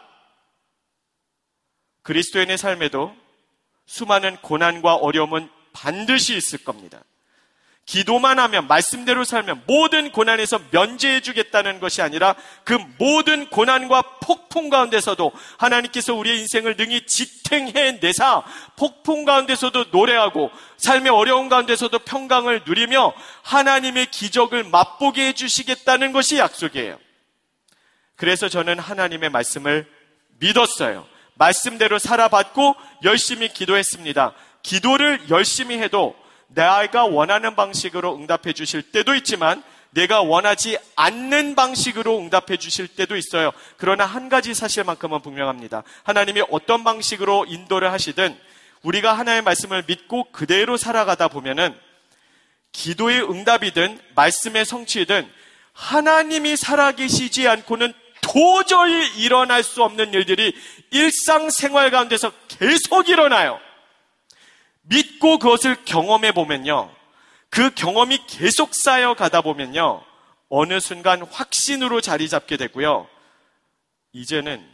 Speaker 3: 그리스도인의 삶에도 수많은 고난과 어려움은 반드시 있을 겁니다. 기도만 하면, 말씀대로 살면 모든 고난에서 면제해 주겠다는 것이 아니라 그 모든 고난과 폭풍 가운데서도 하나님께서 우리의 인생을 능히 지탱해 내사 폭풍 가운데서도 노래하고 삶의 어려운 가운데서도 평강을 누리며 하나님의 기적을 맛보게 해주시겠다는 것이 약속이에요. 그래서 저는 하나님의 말씀을 믿었어요. 말씀대로 살아봤고 열심히 기도했습니다. 기도를 열심히 해도 내가 원하는 방식으로 응답해 주실 때도 있지만 내가 원하지 않는 방식으로 응답해 주실 때도 있어요. 그러나 한 가지 사실만큼은 분명합니다. 하나님이 어떤 방식으로 인도를 하시든 우리가 하나님의 말씀을 믿고 그대로 살아가다 보면은 기도의 응답이든 말씀의 성취든 하나님이 살아계시지 않고는 도저히 일어날 수 없는 일들이 일상생활 가운데서 계속 일어나요. 믿고 그것을 경험해 보면요, 그 경험이 계속 쌓여가다 보면요, 어느 순간 확신으로 자리 잡게 되고요, 이제는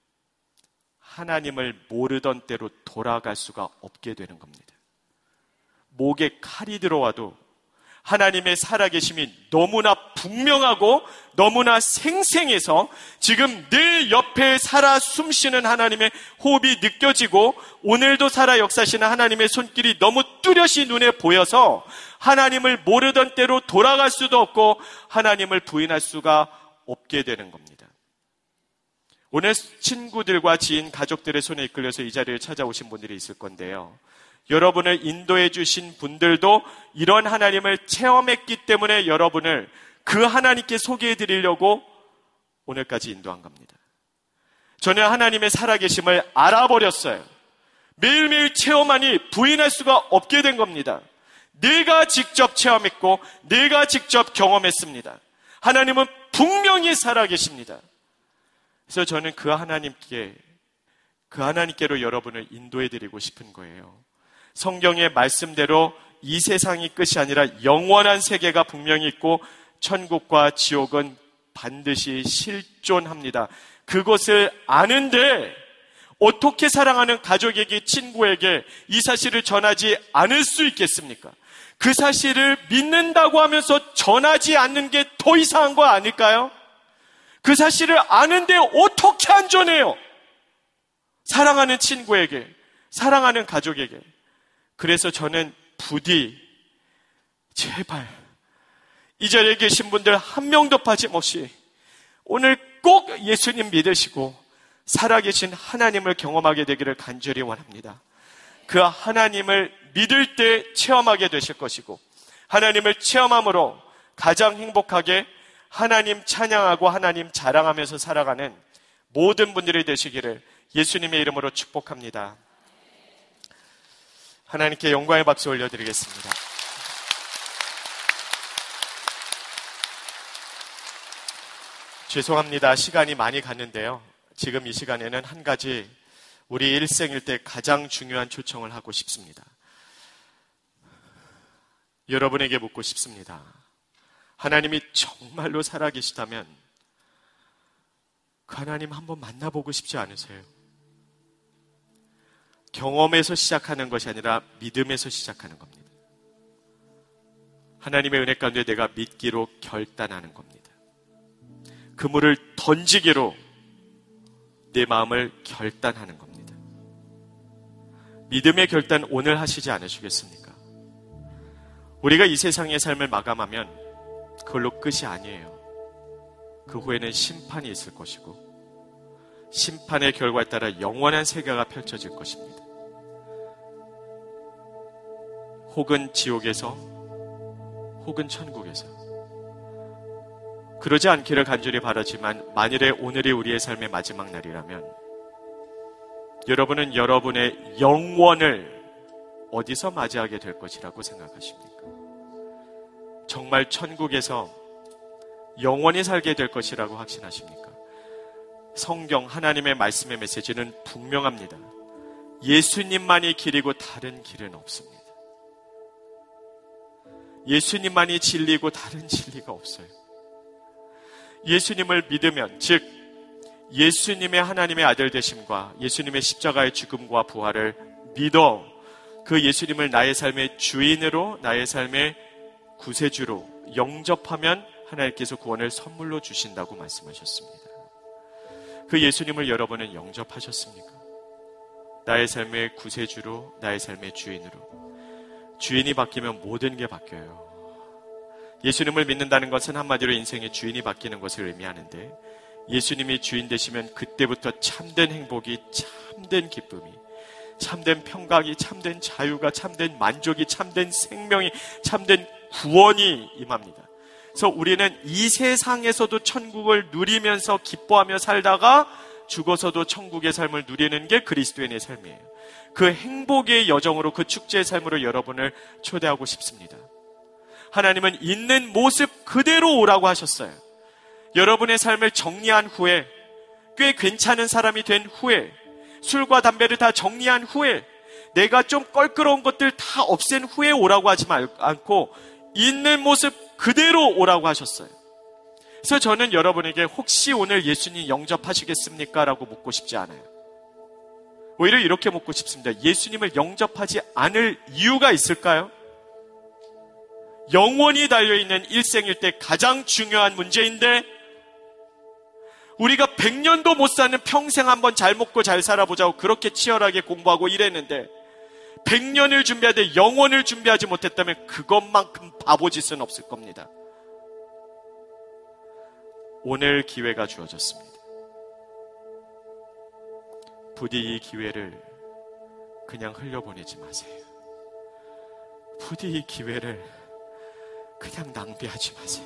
Speaker 3: 하나님을 모르던 때로 돌아갈 수가 없게 되는 겁니다. 목에 칼이 들어와도 하나님의 살아계심이 너무나 분명하고 너무나 생생해서 지금 내 옆에 살아 숨쉬는 하나님의 호흡이 느껴지고 오늘도 살아 역사하시는 하나님의 손길이 너무 뚜렷이 눈에 보여서 하나님을 모르던 때로 돌아갈 수도 없고 하나님을 부인할 수가 없게 되는 겁니다. 오늘 친구들과 지인, 가족들의 손에 이끌려서 이 자리를 찾아오신 분들이 있을 건데요, 여러분을 인도해 주신 분들도 이런 하나님을 체험했기 때문에 여러분을 그 하나님께 소개해 드리려고 오늘까지 인도한 겁니다. 저는 하나님의 살아계심을 알아버렸어요. 매일매일 체험하니 부인할 수가 없게 된 겁니다. 내가 직접 체험했고 내가 직접 경험했습니다. 하나님은 분명히 살아계십니다. 그래서 저는 그 하나님께로 여러분을 인도해드리고 싶은 거예요. 성경의 말씀대로 이 세상이 끝이 아니라 영원한 세계가 분명히 있고 천국과 지옥은 반드시 실존합니다. 그것을 아는데 어떻게 사랑하는 가족에게, 친구에게 이 사실을 전하지 않을 수 있겠습니까? 그 사실을 믿는다고 하면서 전하지 않는 게 더 이상한 거 아닐까요? 그 사실을 아는데 어떻게 안 전해요? 사랑하는 친구에게, 사랑하는 가족에게. 그래서 저는 부디 제발 이 자리에 계신 분들 한 명도 빠짐없이 오늘 꼭 예수님 믿으시고 살아계신 하나님을 경험하게 되기를 간절히 원합니다. 그 하나님을 믿을 때 체험하게 되실 것이고 하나님을 체험함으로 가장 행복하게 하나님 찬양하고 하나님 자랑하면서 살아가는 모든 분들이 되시기를 예수님의 이름으로 축복합니다. 하나님께 영광의 박수 올려드리겠습니다. 죄송합니다. 시간이 많이 갔는데요. 지금 이 시간에는 한 가지 우리 일생일 때 가장 중요한 초청을 하고 싶습니다. 여러분에게 묻고 싶습니다. 하나님이 정말로 살아계시다면 그 하나님 한번 만나보고 싶지 않으세요? 경험에서 시작하는 것이 아니라 믿음에서 시작하는 겁니다. 하나님의 은혜 가운데 내가 믿기로 결단하는 겁니다. 그물을 던지기로 내 마음을 결단하는 겁니다. 믿음의 결단 오늘 하시지 않으시겠습니까? 우리가 이 세상의 삶을 마감하면 그걸로 끝이 아니에요. 그 후에는 심판이 있을 것이고 심판의 결과에 따라 영원한 세계가 펼쳐질 것입니다. 혹은 지옥에서 혹은 천국에서. 그러지 않기를 간절히 바라지만 만일에 오늘이 우리의 삶의 마지막 날이라면 여러분은 여러분의 영원을 어디서 맞이하게 될 것이라고 생각하십니까? 정말 천국에서 영원히 살게 될 것이라고 확신하십니까? 성경 하나님의 말씀의 메시지는 분명합니다. 예수님만이 길이고 다른 길은 없습니다. 예수님만이 진리고 다른 진리가 없어요. 예수님을 믿으면, 즉 예수님의 하나님의 아들 되심과 예수님의 십자가의 죽음과 부활을 믿어 그 예수님을 나의 삶의 주인으로, 나의 삶의 구세주로 영접하면 하나님께서 구원을 선물로 주신다고 말씀하셨습니다. 그 예수님을 여러분은 영접하셨습니까? 나의 삶의 구세주로, 나의 삶의 주인으로. 주인이 바뀌면 모든 게 바뀌어요. 예수님을 믿는다는 것은 한마디로 인생의 주인이 바뀌는 것을 의미하는데 예수님이 주인 되시면 그때부터 참된 행복이, 참된 기쁨이, 참된 평강이, 참된 자유가, 참된 만족이, 참된 생명이, 참된 구원이 임합니다. 그래서 우리는 이 세상에서도 천국을 누리면서 기뻐하며 살다가 죽어서도 천국의 삶을 누리는 게 그리스도인의 삶이에요. 그 행복의 여정으로, 그 축제의 삶으로 여러분을 초대하고 싶습니다. 하나님은 있는 모습 그대로 오라고 하셨어요. 여러분의 삶을 정리한 후에, 꽤 괜찮은 사람이 된 후에, 술과 담배를 다 정리한 후에, 내가 좀 껄끄러운 것들 다 없앤 후에 오라고 하지 않고 있는 모습 그대로 오라고 하셨어요. 그래서 저는 여러분에게 혹시 오늘 예수님 영접하시겠습니까? 라고 묻고 싶지 않아요. 오히려 이렇게 묻고 싶습니다. 예수님을 영접하지 않을 이유가 있을까요? 영원히 달려있는 일생일 때 가장 중요한 문제인데 우리가 100년도 못 사는 평생 한번 잘 먹고 잘 살아보자고 그렇게 치열하게 공부하고 이랬는데 100년을 준비하되 영원을 준비하지 못했다면 그것만큼 바보짓은 없을 겁니다. 오늘 기회가 주어졌습니다. 부디 이 기회를 그냥 흘려보내지 마세요. 부디 이 기회를 그냥 낭비하지 마세요.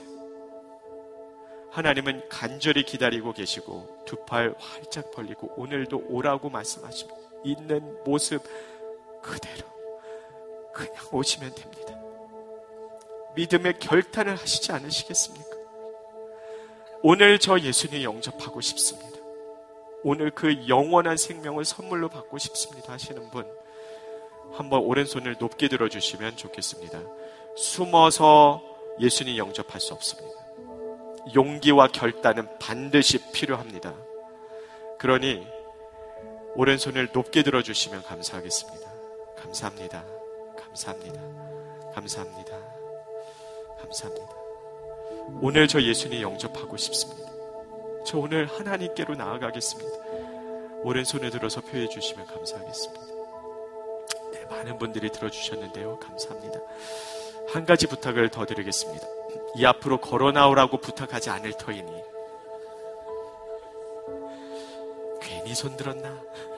Speaker 3: 하나님은 간절히 기다리고 계시고 두 팔 활짝 벌리고 오늘도 오라고 말씀하십니다. 있는 모습 그대로 그냥 오시면 됩니다. 믿음의 결단을 하시지 않으시겠습니까? 오늘 저 예수님 영접하고 싶습니다. 오늘 그 영원한 생명을 선물로 받고 싶습니다 하시는 분, 한번 오른손을 높게 들어주시면 좋겠습니다. 숨어서 예수님 영접할 수 없습니다. 용기와 결단은 반드시 필요합니다. 그러니 오른손을 높게 들어주시면 감사하겠습니다. 감사합니다. 감사합니다. 감사합니다. 감사합니다. 오늘 저 예수님 영접하고 싶습니다. 저 오늘 하나님께로 나아가겠습니다. 오른손을 들어서 표해 주시면 감사하겠습니다. 네, 많은 분들이 들어주셨는데요. 감사합니다. 한 가지 부탁을 더 드리겠습니다. 이 앞으로 걸어 나오라고 부탁하지 않을 터이니 괜히 손 들었나?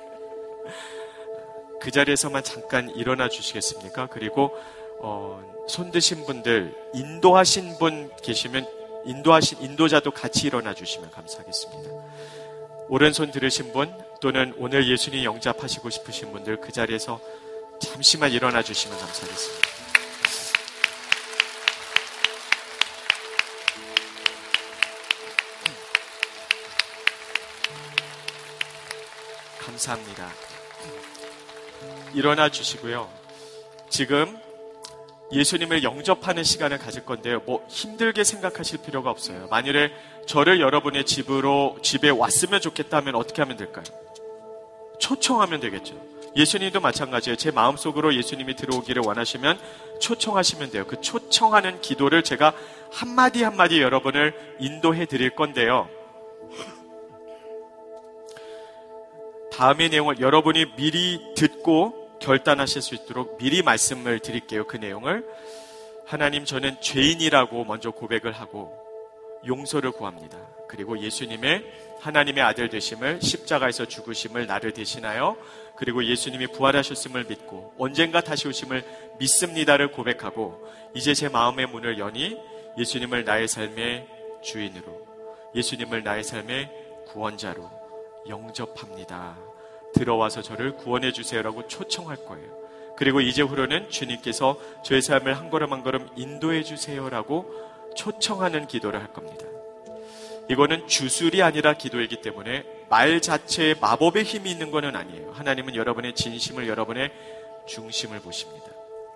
Speaker 3: 그 자리에서만 잠깐 일어나 주시겠습니까? 그리고 손 드신 분들, 인도하신 분 계시면 인도자도 같이 일어나 주시면 감사하겠습니다. 오른손 들으신 분 또는 오늘 예수님 영접하시고 싶으신 분들 그 자리에서 잠시만 일어나 주시면 감사하겠습니다. 감사합니다. 일어나 주시고요. 지금 예수님을 영접하는 시간을 가질 건데요. 힘들게 생각하실 필요가 없어요. 만일에 저를 여러분의 집에 왔으면 좋겠다면 어떻게 하면 될까요? 초청하면 되겠죠. 예수님도 마찬가지예요. 제 마음속으로 예수님이 들어오기를 원하시면 초청하시면 돼요. 그 초청하는 기도를 제가 한마디 한마디 여러분을 인도해 드릴 건데요. 다음의 내용을 여러분이 미리 듣고 결단하실 수 있도록 미리 말씀을 드릴게요. 그 내용을. 하나님, 저는 죄인이라고 먼저 고백을 하고 용서를 구합니다. 그리고 예수님의 하나님의 아들 되심을, 십자가에서 죽으심을 나를 대신하여, 그리고 예수님이 부활하셨음을 믿고 언젠가 다시 오심을 믿습니다를 고백하고 이제 제 마음의 문을 여니 예수님을 나의 삶의 주인으로, 예수님을 나의 삶의 구원자로 영접합니다. 들어와서 저를 구원해 주세요라고 초청할 거예요. 그리고 이제후로는 주님께서 저의 삶을 한 걸음 한 걸음 인도해 주세요라고 초청하는 기도를 할 겁니다. 이거는 주술이 아니라 기도이기 때문에 말 자체에 마법의 힘이 있는 것은 아니에요. 하나님은 여러분의 진심을, 여러분의 중심을 보십니다.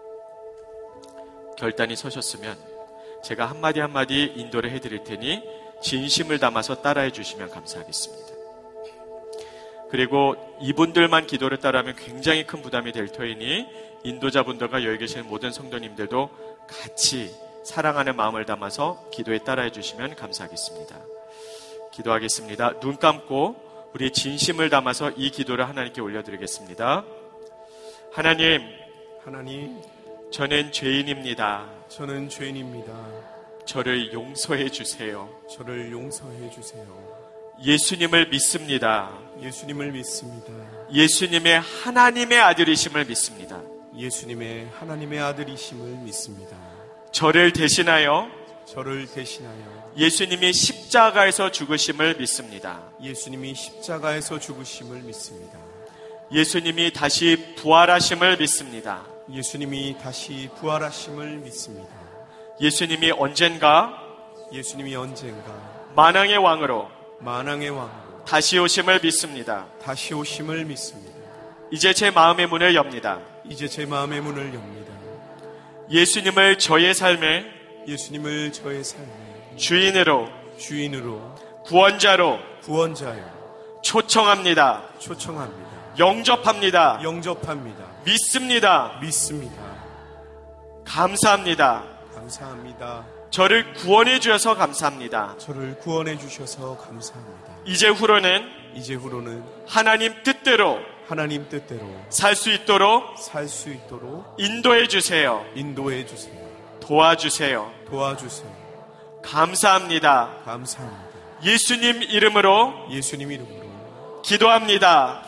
Speaker 3: 결단이 서셨으면 제가 한마디 한마디 인도를 해드릴 테니 진심을 담아서 따라해 주시면 감사하겠습니다. 그리고 이분들만 기도를 따라하면 굉장히 큰 부담이 될 터이니 인도자분들과 여기 계시는 모든 성도님들도 같이 사랑하는 마음을 담아서 기도에 따라해 주시면 감사하겠습니다. 기도하겠습니다. 눈 감고 우리 진심을 담아서 이 기도를 하나님께 올려드리겠습니다. 하나님, 저는 죄인입니다.
Speaker 1: 저는 죄인입니다.
Speaker 3: 저를 용서해 주세요.
Speaker 1: 저를 용서해 주세요.
Speaker 3: 예수님을 믿습니다.
Speaker 1: 예수님을 믿습니다.
Speaker 3: 예수님의 하나님의 아들이심을 믿습니다.
Speaker 1: 예수님의 하나님의 아들이심을 믿습니다.
Speaker 3: 저를 대신하여 예수님이 십자가에서 죽으심을 믿습니다.
Speaker 1: 예수님이 십자가에서 죽으심을 믿습니다.
Speaker 3: 예수님이 다시 부활하심을 믿습니다.
Speaker 1: 예수님이 다시 부활하심을 믿습니다.
Speaker 3: 예수님이 언젠가 만왕의 왕으로 다시 오심을 믿습니다.
Speaker 1: 다시 오심을 믿습니다.
Speaker 3: 이제 제 마음의 문을 엽니다. 예수님을 저의 삶의 주인으로 구원자로 초청합니다. 영접합니다. 믿습니다. 감사합니다. 저를 구원해 주셔서 감사합니다. 이제후로는 하나님 뜻대로 살 수 있도록 인도해 주세요. 도와주세요. 감사합니다. 예수님 이름으로 기도합니다.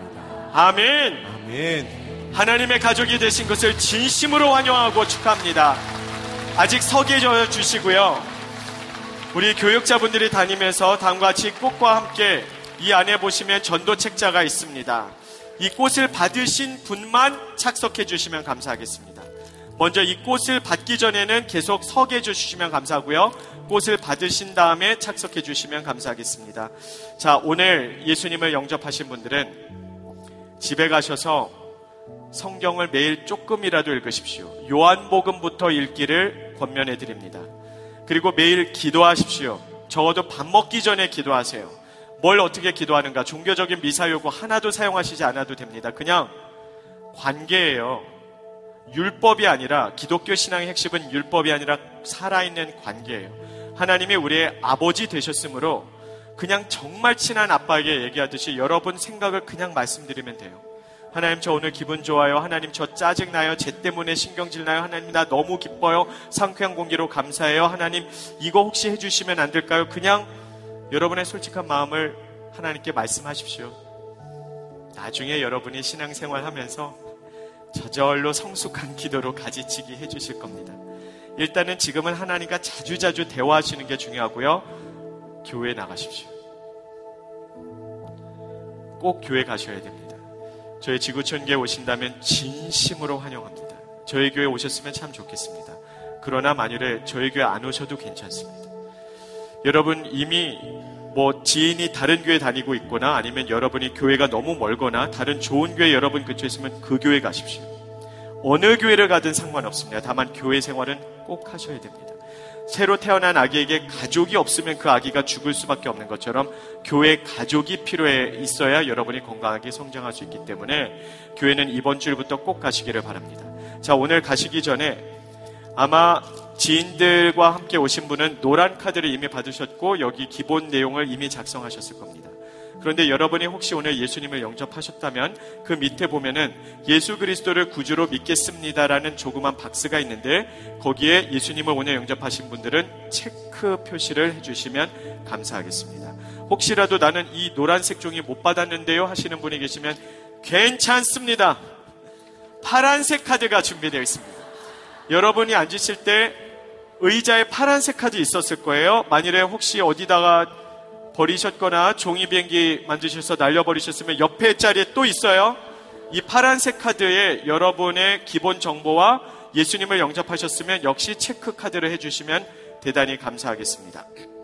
Speaker 3: 아멘. 하나님의 가족이 되신 것을 진심으로 환영하고 축하합니다. 아직 서 계셔 주시고요. 우리 교육자분들이 다니면서 다음과 같이 꽃과 함께 이 안에 보시면 전도 책자가 있습니다. 이 꽃을 받으신 분만 착석해 주시면 감사하겠습니다. 먼저 이 꽃을 받기 전에는 계속 서게 해주시면 감사하고요. 꽃을 받으신 다음에 착석해 주시면 감사하겠습니다. 자, 오늘 예수님을 영접하신 분들은 집에 가셔서 성경을 매일 조금이라도 읽으십시오. 요한복음부터 읽기를 권면해 드립니다. 그리고 매일 기도하십시오. 적어도 밥 먹기 전에 기도하세요. 뭘 어떻게 기도하는가? 종교적인 미사요구 하나도 사용하시지 않아도 됩니다. 그냥 관계예요. 율법이 아니라, 기독교 신앙의 핵심은 율법이 아니라 살아있는 관계예요. 하나님이 우리의 아버지 되셨으므로 그냥 정말 친한 아빠에게 얘기하듯이 여러분 생각을 그냥 말씀드리면 돼요. 하나님, 저 오늘 기분 좋아요. 하나님, 저 짜증나요. 쟤 때문에 신경질 나요. 하나님, 나 너무 기뻐요. 상쾌한 공기로 감사해요. 하나님, 이거 혹시 해주시면 안 될까요? 그냥 여러분의 솔직한 마음을 하나님께 말씀하십시오. 나중에 여러분이 신앙생활 하면서 저절로 성숙한 기도로 가지치기 해주실 겁니다. 일단은 지금은 하나님과 자주자주 대화하시는 게 중요하고요. 교회 나가십시오. 꼭 교회 가셔야 됩니다. 저희 지구촌교회 오신다면 진심으로 환영합니다. 저희 교회 오셨으면 참 좋겠습니다. 그러나 만일에 저희 교회 안 오셔도 괜찮습니다. 여러분 이미 지인이 다른 교회 다니고 있거나 아니면 여러분이 교회가 너무 멀거나 다른 좋은 교회 여러분 근처에 있으면 그 교회 가십시오. 어느 교회를 가든 상관없습니다. 다만 교회 생활은 꼭 하셔야 됩니다. 새로 태어난 아기에게 가족이 없으면 그 아기가 죽을 수밖에 없는 것처럼 교회 가족이 필요해 있어야 여러분이 건강하게 성장할 수 있기 때문에 교회는 이번 주일부터 꼭 가시기를 바랍니다. 자, 오늘 가시기 전에 아마 지인들과 함께 오신 분은 노란 카드를 이미 받으셨고 여기 기본 내용을 이미 작성하셨을 겁니다. 그런데 여러분이 혹시 오늘 예수님을 영접하셨다면 그 밑에 보면은 예수 그리스도를 구주로 믿겠습니다라는 조그만 박스가 있는데 거기에 예수님을 오늘 영접하신 분들은 체크 표시를 해주시면 감사하겠습니다. 혹시라도 나는 이 노란색 종이 못 받았는데요 하시는 분이 계시면 괜찮습니다. 파란색 카드가 준비되어 있습니다. 여러분이 앉으실 때 의자에 파란색 카드 있었을 거예요. 만일에 혹시 어디다가 버리셨거나 종이 비행기 만드셔서 날려버리셨으면 옆에 자리에 또 있어요. 이 파란색 카드에 여러분의 기본 정보와 예수님을 영접하셨으면 역시 체크 카드를 해주시면 대단히 감사하겠습니다.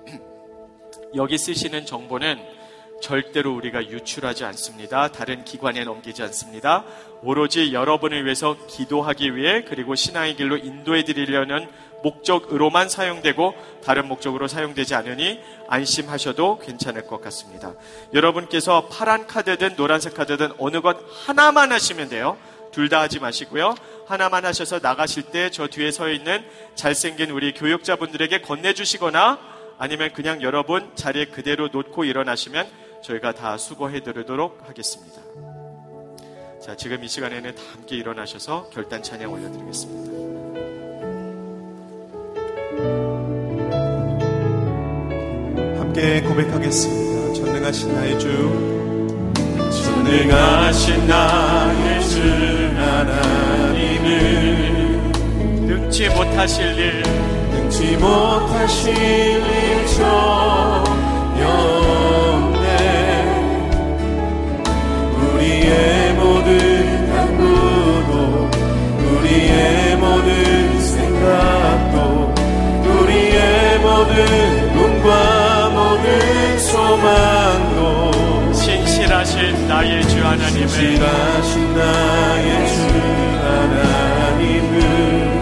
Speaker 3: 여기 쓰시는 정보는 절대로 우리가 유출하지 않습니다. 다른 기관에 넘기지 않습니다. 오로지 여러분을 위해서 기도하기 위해 그리고 신앙의 길로 인도해 드리려는 목적으로만 사용되고 다른 목적으로 사용되지 않으니 안심하셔도 괜찮을 것 같습니다. 여러분께서 파란 카드든 노란색 카드든 어느 것 하나만 하시면 돼요. 둘 다 하지 마시고요. 하나만 하셔서 나가실 때 저 뒤에 서 있는 잘생긴 우리 교육자분들에게 건네주시거나 아니면 그냥 여러분 자리에 그대로 놓고 일어나시면 저희가 다 수고해드리도록 하겠습니다. 자, 지금 이 시간에는 다 함께 일어나셔서 결단 찬양 올려드리겠습니다.
Speaker 1: 함께 고백하겠습니다. 전능하신 나의 주,
Speaker 2: 전능하신 나의 주 하나님을
Speaker 3: 능치 못하실 일
Speaker 2: 전혀 없네. 우리의 모든 간구도 우리의 모든 생각도 우리의 모든 꿈과 모든 소망도
Speaker 3: 신실하신 나의 주 하나님을
Speaker 2: 신실하신 나의 주 하나님을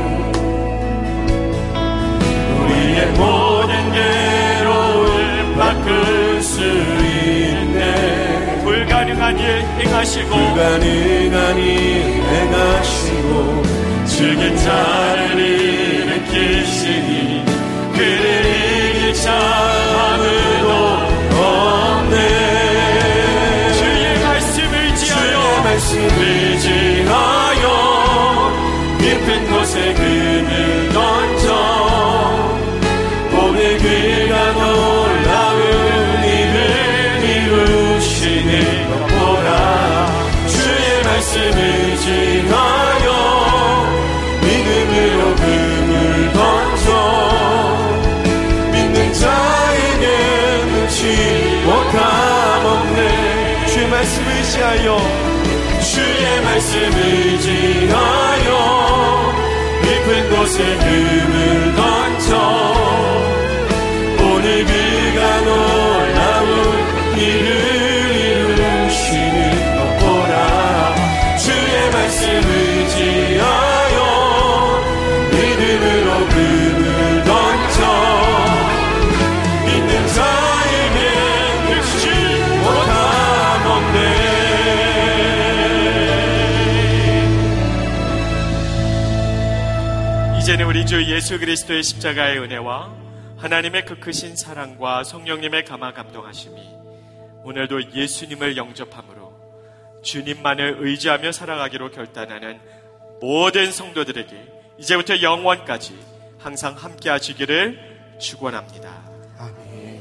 Speaker 2: 우리의 모든 괴로움을 바꿀 수 있네.
Speaker 3: 불가능한 일 행하시고
Speaker 2: 불가능한 일 행하시고 죽은 자를 일으키시니 그를 이길 자 아무도 없네.
Speaker 3: 주의 말씀을
Speaker 2: 의지하여 깊은 곳에 그늘 던져 오늘 그가 놀라운 일을 이루시는 것 보라. 주의 말씀 의지하여 믿음으로 그물 던져 믿는 자에게 눈치 못함 없네.
Speaker 1: 주의 말씀 의지하여
Speaker 2: 주의 말씀 의지하여 금을 던져 오늘 그가 놀라운 일을 이루시는 것 보라. 주의 말씀 의지하여 믿음으로 금을 던져 믿는 자에게 끝이 못함 없네.
Speaker 3: 이제는 우리 주 예수 그리스도의 십자가의 은혜와 하나님의 그 크신 사랑과 성령님의 감화 감동하심이 오늘도 예수님을 영접함으로 주님만을 의지하며 살아가기로 결단하는 모든 성도들에게 이제부터 영원까지 항상 함께 하시기를 축원합니다.